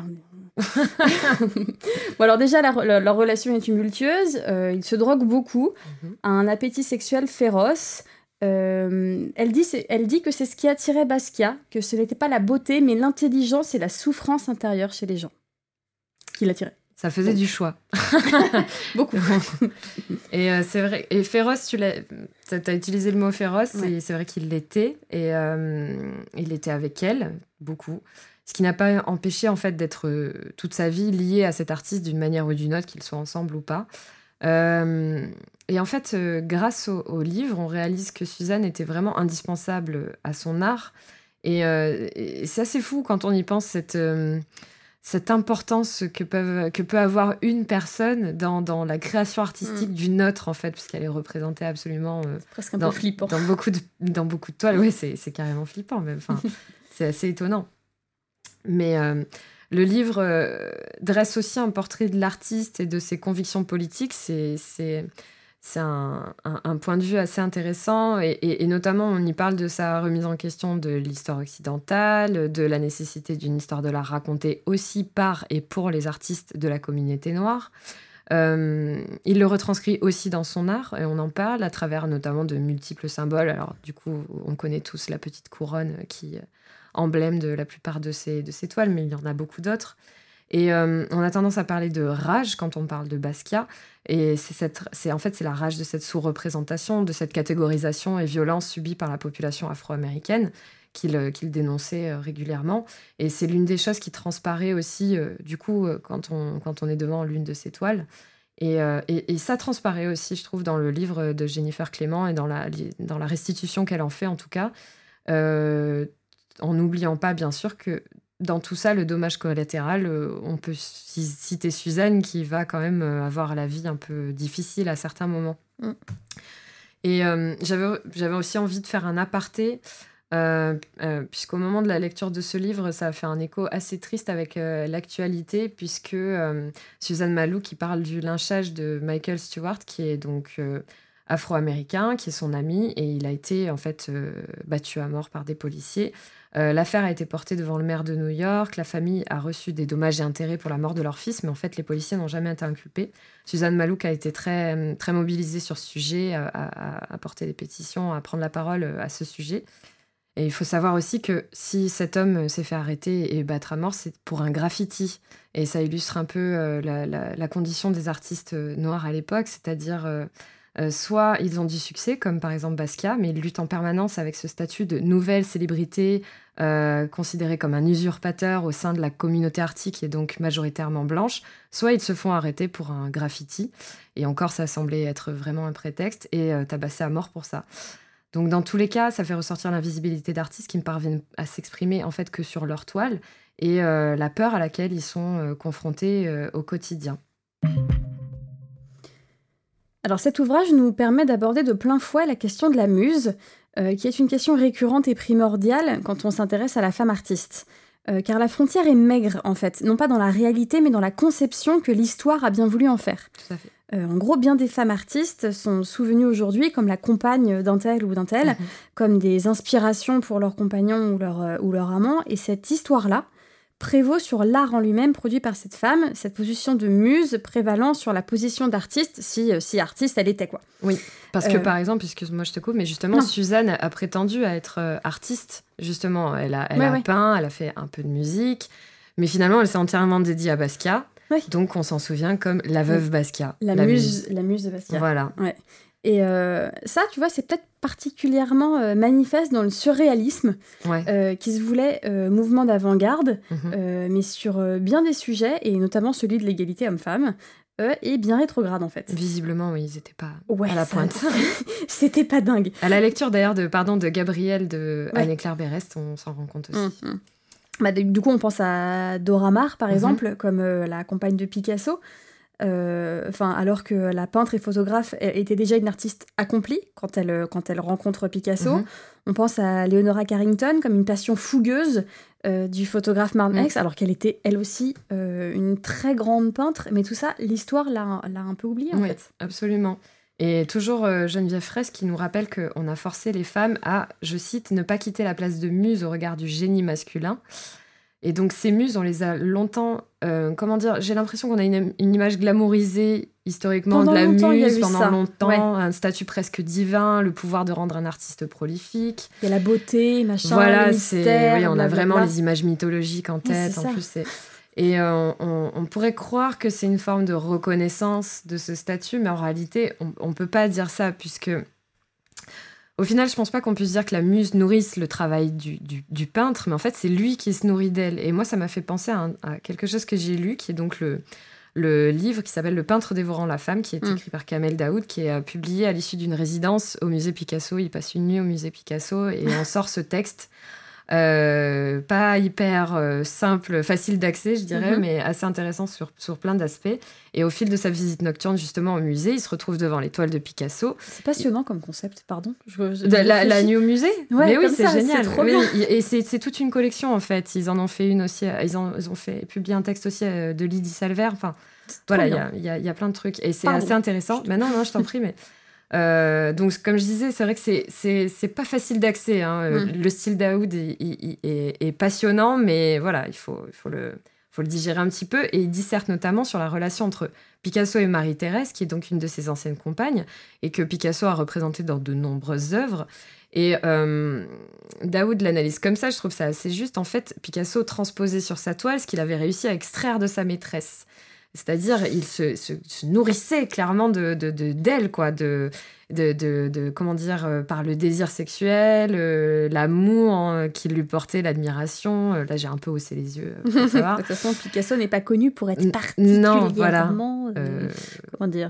Bon, alors déjà, leur relation est tumultueuse. Il se drogue beaucoup, a un appétit sexuel féroce. Elle dit que c'est ce qui attirait Basquiat, que ce n'était pas la beauté, mais l'intelligence et la souffrance intérieure chez les gens qui l'attiraient. Ça faisait du choix. Beaucoup. Et c'est vrai. Et féroce, t'as utilisé le mot féroce, Ouais. et c'est vrai qu'il l'était. Et il était avec elle, beaucoup. Ce qui n'a pas empêché, en fait, d'être toute sa vie lié à cet artiste d'une manière ou d'une autre, qu'ils soient ensemble ou pas. Et en fait, grâce au livre, on réalise que Suzanne était vraiment indispensable à son art. Et c'est assez fou quand on y pense, cette importance que peut avoir une personne dans la création artistique d'une autre, en fait, puisqu'elle est représentée absolument Presque un peu flippant. dans beaucoup de toiles. Oui, c'est carrément flippant, même. Enfin, c'est assez étonnant. Mais le livre dresse aussi un portrait de l'artiste et de ses convictions politiques. C'est un point de vue assez intéressant. Et notamment, on y parle de sa remise en question de l'histoire occidentale, de la nécessité d'une histoire de l'art racontée aussi par et pour les artistes de la communauté noire. Il le retranscrit aussi dans son art, et on en parle à travers notamment de multiples symboles. Alors, du coup, on connaît tous la petite couronne qui emblème de la plupart de ces toiles, mais il y en a beaucoup d'autres. Et on a tendance à parler de rage quand on parle de Basquiat, et c'est la rage de cette sous-représentation, de cette catégorisation et violence subie par la population afro-américaine qu'il dénonçait régulièrement. Et c'est l'une des choses qui transparaît aussi, du coup, quand on est devant l'une de ces toiles. Et ça transparaît aussi, je trouve, dans le livre de Jennifer Clément et dans la restitution qu'elle en fait, en tout cas. En n'oubliant pas, bien sûr, que dans tout ça, le dommage collatéral, on peut citer Suzanne, qui va quand même avoir la vie un peu difficile à certains moments. Et j'avais aussi envie de faire un aparté, puisqu'au moment de la lecture de ce livre, ça a fait un écho assez triste avec l'actualité, puisque Suzanne Malou, qui parle du lynchage de Michael Stewart, qui est donc afro-américain, qui est son ami, et il a été en fait battu à mort par des policiers. L'affaire a été portée devant le maire de New York. La famille a reçu des dommages et intérêts pour la mort de leur fils, mais en fait, les policiers n'ont jamais été inculpés. Suzanne Malouk a été très, très mobilisée sur ce sujet, à porter des pétitions, à prendre la parole à ce sujet. Et il faut savoir aussi que si cet homme s'est fait arrêter et battre à mort, c'est pour un graffiti. Et ça illustre un peu la condition des artistes noirs à l'époque, c'est-à-dire soit ils ont du succès, comme par exemple Basquiat, mais ils luttent en permanence avec ce statut de nouvelle célébrité, considéré comme un usurpateur au sein de la communauté artistique qui est donc majoritairement blanche, soit ils se font arrêter pour un graffiti. Et encore, ça semblait être vraiment un prétexte, et tabassés à mort pour ça. Donc dans tous les cas, ça fait ressortir l'invisibilité d'artistes qui ne parviennent à s'exprimer en fait que sur leur toile, et la peur à laquelle ils sont confrontés au quotidien. Alors cet ouvrage nous permet d'aborder de plein fouet la question de la muse, qui est une question récurrente et primordiale quand on s'intéresse à la femme artiste. Car la frontière est maigre, en fait, non pas dans la réalité, mais dans la conception que l'histoire a bien voulu en faire. Tout à fait. En gros, bien des femmes artistes sont souvenues aujourd'hui comme la compagne d'un tel ou d'un tel, comme des inspirations pour leur compagnon ou leur amant, et cette histoire-là prévaut sur l'art en lui-même produit par cette femme, cette position de muse prévalant sur la position d'artiste, si artiste elle était, quoi. Oui, parce que par exemple, excuse-moi je te coupe, mais justement, Suzanne a prétendu à être artiste, justement. Elle a peint, elle a fait un peu de musique, mais finalement, elle s'est entièrement dédiée à Basquiat. Ouais. Donc, on s'en souvient comme la veuve Basquiat. La muse de Basquiat. Voilà. Ouais. Et ça, tu vois, c'est peut-être particulièrement manifeste dans le surréalisme, qui se voulait mouvement d'avant-garde, mais sur bien des sujets, et notamment celui de l'égalité homme-femme, et bien rétrograde, en fait. Visiblement, oui, ils n'étaient pas à la pointe. C'était pas dingue. À la lecture, d'ailleurs, de Gabrielle de Anne-Claire Berest, on s'en rend compte aussi. Bah, du coup, on pense à Dora Maar, par exemple, comme la compagne de Picasso. Alors que la peintre et photographe était déjà une artiste accomplie quand elle rencontre Picasso. On pense à Leonora Carrington comme une passion fougueuse du photographe Martin X, alors qu'elle était elle aussi une très grande peintre. Mais tout ça, l'histoire l'a un peu oublié, en fait. Absolument. Et toujours Geneviève Fraisse qui nous rappelle qu'on a forcé les femmes à, je cite, ne pas quitter la place de muse au regard du génie masculin. Et donc ces muses, on les a longtemps... j'ai l'impression qu'on a une image glamourisée historiquement Pendant de la longtemps, il y a muse, eu pendant ça. longtemps, Ouais. un statut presque divin, le pouvoir de rendre un artiste prolifique. Il y a la beauté, machin, Voilà, le mystère, oui, on a blablabla. vraiment les images mythologiques en tête. c'est En ça. plus, et on pourrait croire que c'est une forme de reconnaissance de ce statut, mais en réalité, on peut pas dire ça, puisque au final, je pense pas qu'on puisse dire que la muse nourrisse le travail du peintre, mais en fait, c'est lui qui se nourrit d'elle. Et moi, ça m'a fait penser à quelque chose que j'ai lu, qui est donc le livre qui s'appelle Le peintre dévorant la femme, qui est écrit par Kamel Daoud, qui est publié à l'issue d'une résidence au musée Picasso. Il passe une nuit au musée Picasso et on sort ce texte. Pas hyper simple, facile d'accès, je dirais, mais assez intéressant sur plein d'aspects. Et au fil de sa visite nocturne, justement, au musée, il se retrouve devant les toiles de Picasso. C'est passionnant comme concept, pardon. La nuit au musée. Ouais, mais oui, comme c'est ça, génial. c'est trop Oui, bien. et c'est toute une collection, en fait. Ils en ont fait une aussi. Ils ont fait publier un texte aussi de Lydie Salver. Enfin, voilà, il y a plein de trucs. Et c'est assez intéressant. Mais non, je t'en prie, mais... donc, comme je disais, c'est vrai que c'est pas facile d'accès. Hein. Le style Daoud est passionnant, mais voilà, il faut le digérer un petit peu. Et il disserte notamment sur la relation entre Picasso et Marie-Thérèse, qui est donc une de ses anciennes compagnes, et que Picasso a représentée dans de nombreuses œuvres. Et Daoud l'analyse comme ça, je trouve ça assez juste. En fait, Picasso transposait sur sa toile ce qu'il avait réussi à extraire de sa maîtresse. C'est-à-dire, il se nourrissait clairement d'elle, quoi, comment dire, par le désir sexuel, l'amour qui lui portait, l'admiration. Là, j'ai un peu haussé les yeux, pour savoir. De toute façon, Picasso n'est pas connu pour être Non, voilà. Comment dire,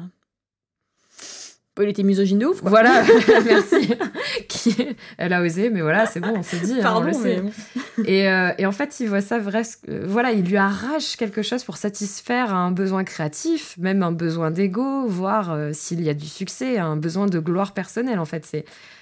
il était misogyne de ouf, quoi. Voilà, merci. Elle a osé, mais voilà, c'est bon, on s'est dit. Pardon, on le sait. mais... Et en fait, il voit ça voilà, il lui arrache quelque chose pour satisfaire un besoin créatif, même un besoin d'ego, voire s'il y a du succès, un besoin de gloire personnelle. En fait,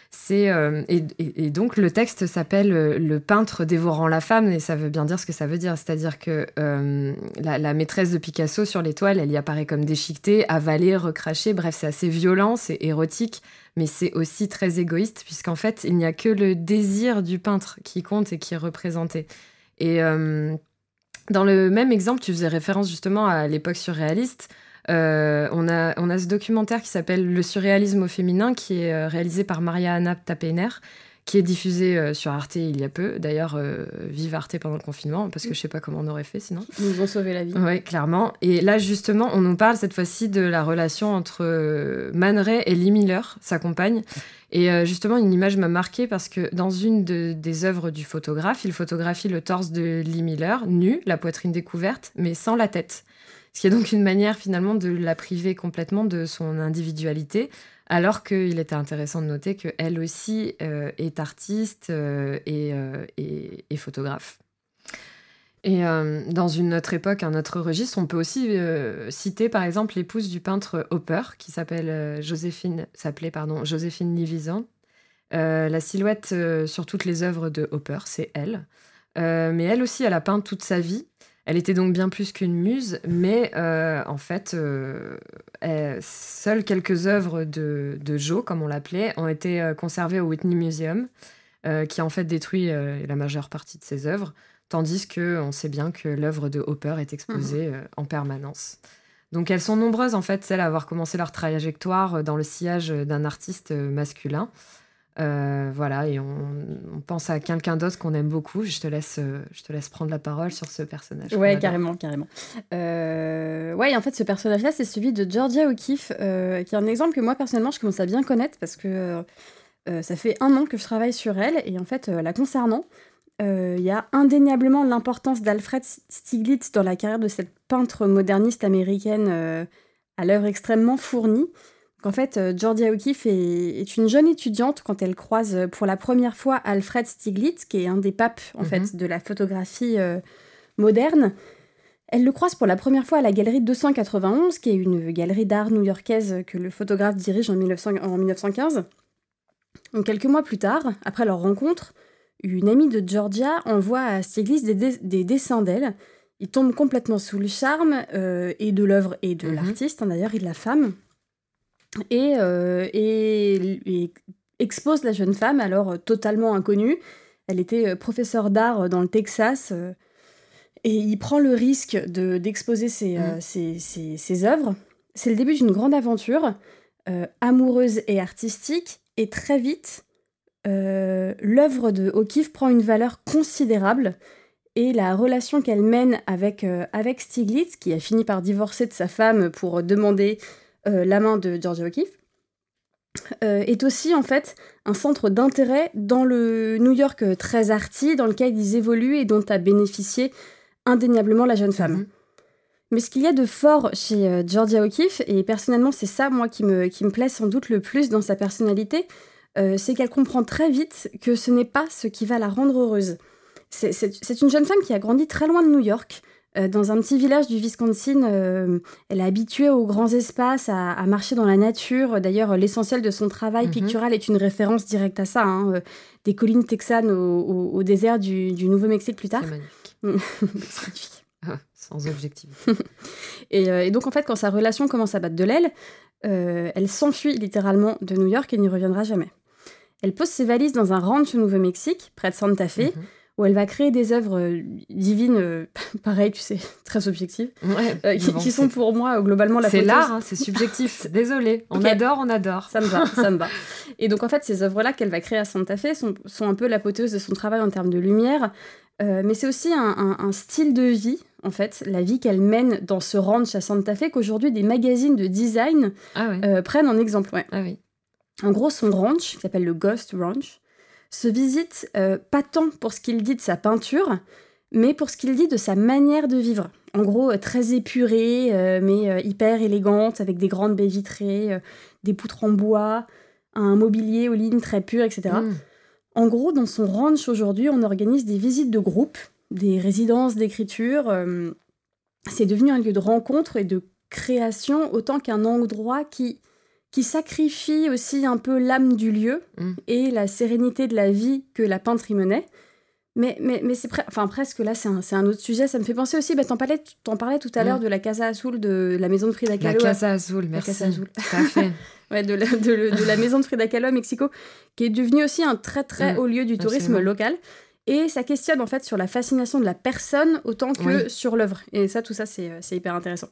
et donc le texte s'appelle Le peintre dévorant la femme, et ça veut bien dire ce que ça veut dire, c'est-à-dire que la maîtresse de Picasso sur les toiles, elle y apparaît comme déchiquetée, avalée, recrachée, bref, c'est assez violent, c'est érotique, mais c'est aussi très égoïste, puisqu'en fait, il n'y a que le désir du peintre qui compte et qui est représenté. Et dans le même exemple, tu faisais référence justement à l'époque surréaliste. On a ce documentaire qui s'appelle Le surréalisme au féminin, qui est réalisé par Maria-Anna Tapener, qui est diffusé sur Arte il y a peu. D'ailleurs, vive Arte pendant le confinement, parce que je sais pas comment on aurait fait sinon. Ils nous ont sauvé la vie. Oui, clairement. Et là, justement, on nous parle cette fois-ci de la relation entre Man Ray et Lee Miller, sa compagne. Et justement, une image m'a marquée parce que dans une des œuvres du photographe, il photographie le torse de Lee Miller, nu, la poitrine découverte, mais sans la tête. Ce qui est donc une manière finalement de la priver complètement de son individualité, alors qu'il était intéressant de noter qu'elle aussi est artiste et photographe. Et dans une autre époque, un autre registre, on peut aussi citer par exemple l'épouse du peintre Hopper, qui s'appelait Joséphine Levinson. La silhouette sur toutes les œuvres de Hopper, c'est elle. Mais elle aussi, elle a peint toute sa vie. Elle était donc bien plus qu'une muse, mais en fait, seules quelques œuvres de Jo, comme on l'appelait, ont été conservées au Whitney Museum, qui a en fait détruit la majeure partie de ses œuvres, tandis qu'on sait bien que l'œuvre de Hopper est exposée en permanence. Donc elles sont nombreuses, en fait, celles à avoir commencé leur trajectoire dans le sillage d'un artiste masculin. Voilà, et on pense à quelqu'un d'autre qu'on aime beaucoup. Je te laisse prendre la parole sur ce personnage. Ouais, carrément. Ouais, en fait, ce personnage-là, c'est celui de Georgia O'Keeffe, qui est un exemple que moi, personnellement, je commence à bien connaître parce que ça fait 1 an que je travaille sur elle. Et en fait, la concernant, il y a indéniablement l'importance d'Alfred Stieglitz dans la carrière de cette peintre moderniste américaine à l'œuvre extrêmement fournie. En fait, Georgia O'Keeffe est une jeune étudiante quand elle croise pour la première fois Alfred Stieglitz, qui est un des papes en fait, de la photographie moderne. Elle le croise pour la première fois à la galerie 291, qui est une galerie d'art new-yorkaise que le photographe dirige en 1915. Donc, quelques mois plus tard, après leur rencontre, une amie de Georgia envoie à Stieglitz des dessins d'elle. Il tombe complètement sous le charme et de l'œuvre et de l'artiste, d'ailleurs, et de la femme. et expose la jeune femme, alors totalement inconnue. Elle était professeure d'art dans le Texas, et il prend le risque d'exposer ses œuvres. C'est le début d'une grande aventure, amoureuse et artistique, et très vite, l'œuvre de O'Keeffe prend une valeur considérable, et la relation qu'elle mène avec Stiglitz, qui a fini par divorcer de sa femme pour demander la main de Georgia O'Keeffe, est aussi en fait un centre d'intérêt dans le New York très arty dans lequel ils évoluent et dont a bénéficié indéniablement la jeune femme. Mais ce qu'il y a de fort chez Georgia O'Keeffe, et personnellement c'est ça moi qui me plaît sans doute le plus dans sa personnalité, c'est qu'elle comprend très vite que ce n'est pas ce qui va la rendre heureuse. C'est une jeune femme qui a grandi très loin de New York, dans un petit village du Wisconsin. Elle est habituée aux grands espaces, à marcher dans la nature. D'ailleurs, l'essentiel de son travail pictural est une référence directe à ça, des collines texanes au désert du Nouveau-Mexique plus tard. C'est magnifique. Sans objectivité. Et donc, en fait, quand sa relation commence à battre de l'aile, elle s'enfuit littéralement de New York et n'y reviendra jamais. Elle pose ses valises dans un ranch au Nouveau-Mexique, près de Santa Fe, où elle va créer des œuvres divines, pareil, tu sais, très objectives, qui sont pour moi globalement la C'est l'art, c'est subjectif. Désolée, on adore. Ça me va. Et donc en fait, ces œuvres-là qu'elle va créer à Santa Fe sont un peu l'apothéose de son travail en termes de lumière, mais c'est aussi un style de vie, en fait, la vie qu'elle mène dans ce ranch à Santa Fe, qu'aujourd'hui des magazines de design prennent en exemple. Ouais. Ah oui. En gros, son ranch, qui s'appelle le Ghost Ranch, se visite pas tant pour ce qu'il dit de sa peinture, mais pour ce qu'il dit de sa manière de vivre. En gros, très épurée, mais hyper élégante, avec des grandes baies vitrées, des poutres en bois, un mobilier aux lignes très pures, etc. En gros, dans son ranch aujourd'hui, on organise des visites de groupe, des résidences d'écriture. C'est devenu un lieu de rencontre et de création, autant qu'un endroit qui sacrifie aussi un peu l'âme du lieu et la sérénité de la vie que la peintre y menait. Mais c'est presque là, c'est un autre sujet. Ça me fait penser aussi, t'en parlais tout à l'heure de la Casa Azul, de la maison de Frida Kahlo. La Casa Azul, merci. Casa Azul. Tout à fait. Ouais, de la maison de Frida Kahlo à Mexico, qui est devenue aussi un très très haut lieu du tourisme local. Et ça questionne en fait sur la fascination de la personne autant que sur l'œuvre. Et tout ça, c'est hyper intéressant.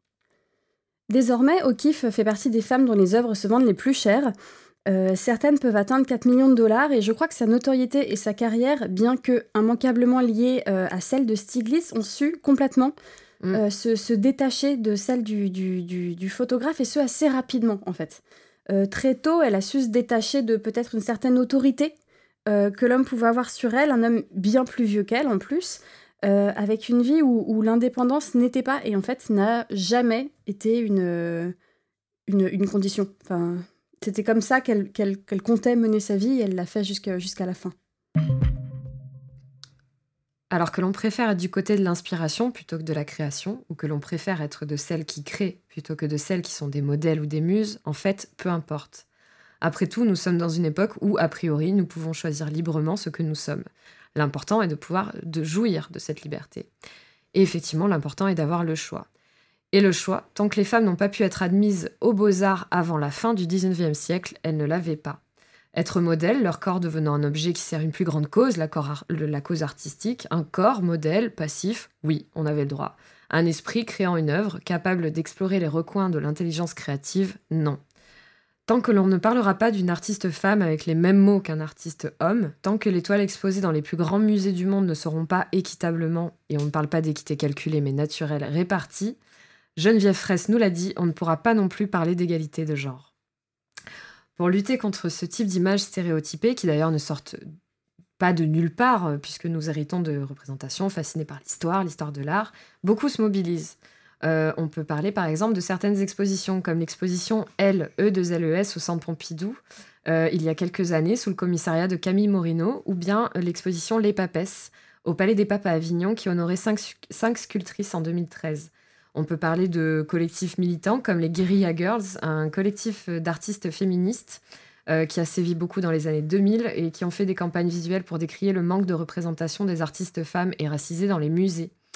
Désormais, O'Keeffe fait partie des femmes dont les œuvres se vendent les plus chères. Certaines peuvent atteindre 4 millions de dollars, et je crois que sa notoriété et sa carrière, bien que immanquablement liées à celle de Stiglitz, ont su complètement se détacher de celle du photographe, et ce assez rapidement en fait. Très tôt, elle a su se détacher de peut-être une certaine autorité que l'homme pouvait avoir sur elle, un homme bien plus vieux qu'elle en plus, avec une vie où l'indépendance n'était pas, et en fait n'a jamais été une condition. Enfin, c'était comme ça qu'elle comptait mener sa vie, et elle l'a fait jusqu'à la fin. Alors que l'on préfère être du côté de l'inspiration plutôt que de la création, ou que l'on préfère être de celles qui créent plutôt que de celles qui sont des modèles ou des muses, en fait, peu importe. Après tout, nous sommes dans une époque où, a priori, nous pouvons choisir librement ce que nous sommes. L'important est de jouir de cette liberté. Et effectivement, l'important est d'avoir le choix. Et le choix, tant que les femmes n'ont pas pu être admises aux beaux-arts avant la fin du XIXe siècle, elles ne l'avaient pas. Être modèle, leur corps devenant un objet qui sert une plus grande cause, la cause artistique, un corps, modèle, passif, oui, on avait le droit. Un esprit créant une œuvre, capable d'explorer les recoins de l'intelligence créative, non. Tant que l'on ne parlera pas d'une artiste femme avec les mêmes mots qu'un artiste homme, tant que les toiles exposées dans les plus grands musées du monde ne seront pas équitablement, et on ne parle pas d'équité calculée mais naturelle, réparties, Geneviève Fraisse nous l'a dit, on ne pourra pas non plus parler d'égalité de genre. Pour lutter contre ce type d'images stéréotypées, qui d'ailleurs ne sortent pas de nulle part, puisque nous héritons de représentations fascinées par l'histoire de l'art, beaucoup se mobilisent. On peut parler par exemple de certaines expositions, comme l'exposition E2LES au Centre Pompidou, il y a quelques années, sous le commissariat de Camille Morino, ou bien l'exposition Les Papesses, au Palais des Papes à Avignon, qui honorait 5 sculptrices en 2013. On peut parler de collectifs militants comme les Guerrilla Girls, un collectif d'artistes féministes qui a sévi beaucoup dans les années 2000 et qui ont fait des campagnes visuelles pour décrier le manque de représentation des artistes femmes et racisées dans les musées.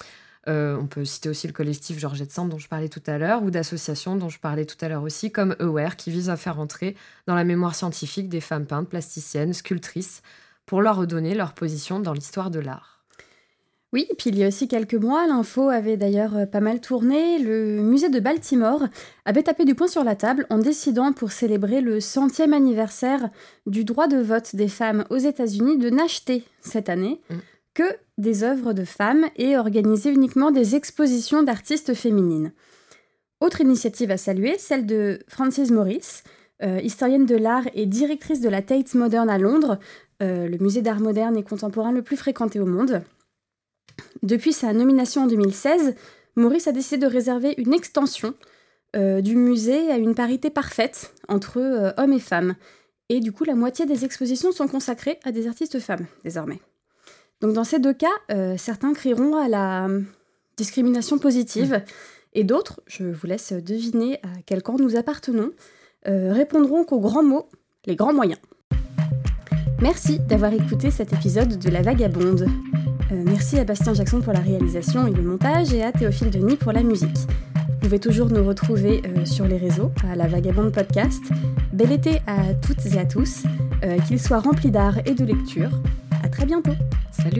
On peut citer aussi le collectif Georgette Sand dont je parlais tout à l'heure, ou d'associations dont je parlais tout à l'heure aussi, comme Aware, qui vise à faire entrer dans la mémoire scientifique des femmes peintres, plasticiennes, sculptrices, pour leur redonner leur position dans l'histoire de l'art. Oui, puis il y a aussi quelques mois, l'info avait d'ailleurs pas mal tourné. Le musée de Baltimore avait tapé du poing sur la table en décidant, pour célébrer le 100e anniversaire du droit de vote des femmes aux États-Unis, de n'acheter cette année que des œuvres de femmes et organiser uniquement des expositions d'artistes féminines. Autre initiative à saluer, celle de Frances Morris, historienne de l'art et directrice de la Tate Modern à Londres, le musée d'art moderne et contemporain le plus fréquenté au monde. Depuis sa nomination en 2016, Maurice a décidé de réserver une extension du musée à une parité parfaite entre hommes et femmes. Et du coup, la moitié des expositions sont consacrées à des artistes femmes, désormais. Donc dans ces deux cas, certains crieront à la discrimination positive, et d'autres, je vous laisse deviner à quel camp nous appartenons, répondront qu'aux grands mots, les grands moyens. Merci d'avoir écouté cet épisode de La Vagabonde. Merci à Bastien Jackson pour la réalisation et le montage, et à Théophile Denis pour la musique. Vous pouvez toujours nous retrouver sur les réseaux, à La Vagabonde Podcast. Bel été à toutes et à tous, qu'il soit rempli d'art et de lecture. À très bientôt. Salut.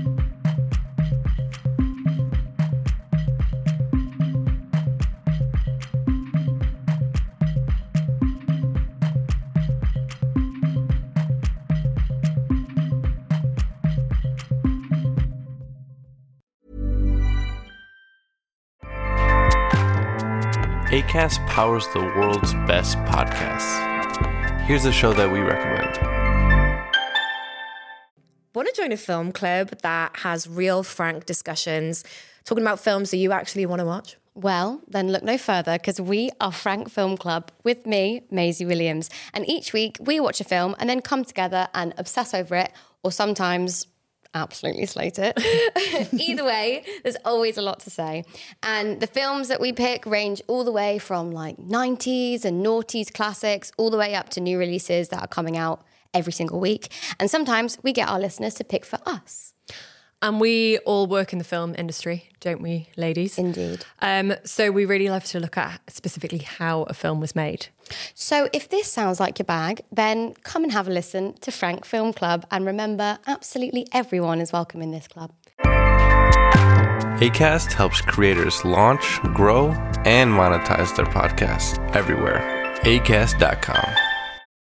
Acast powers the world's best podcasts. Here's a show that we recommend. Want to join a film club that has real, frank discussions, talking about films that you actually want to watch? Well, then look no further, because we are Frank Film Club with me, Maisie Williams. And each week we watch a film and then come together and obsess over it, or sometimes absolutely slate it. Either way, there's always a lot to say. And the films that we pick range all the way from like 90s and noughties classics, all the way up to new releases that are coming out every single week. And sometimes we get our listeners to pick for us. And we all work in the film industry, don't we, ladies? Indeed. So we really love to look at specifically how a film was made. So if this sounds like your bag, then come and have a listen to Frank Film Club. And remember, absolutely everyone is welcome in this club. Acast helps creators launch, grow, and monetize their podcasts everywhere. Acast.com.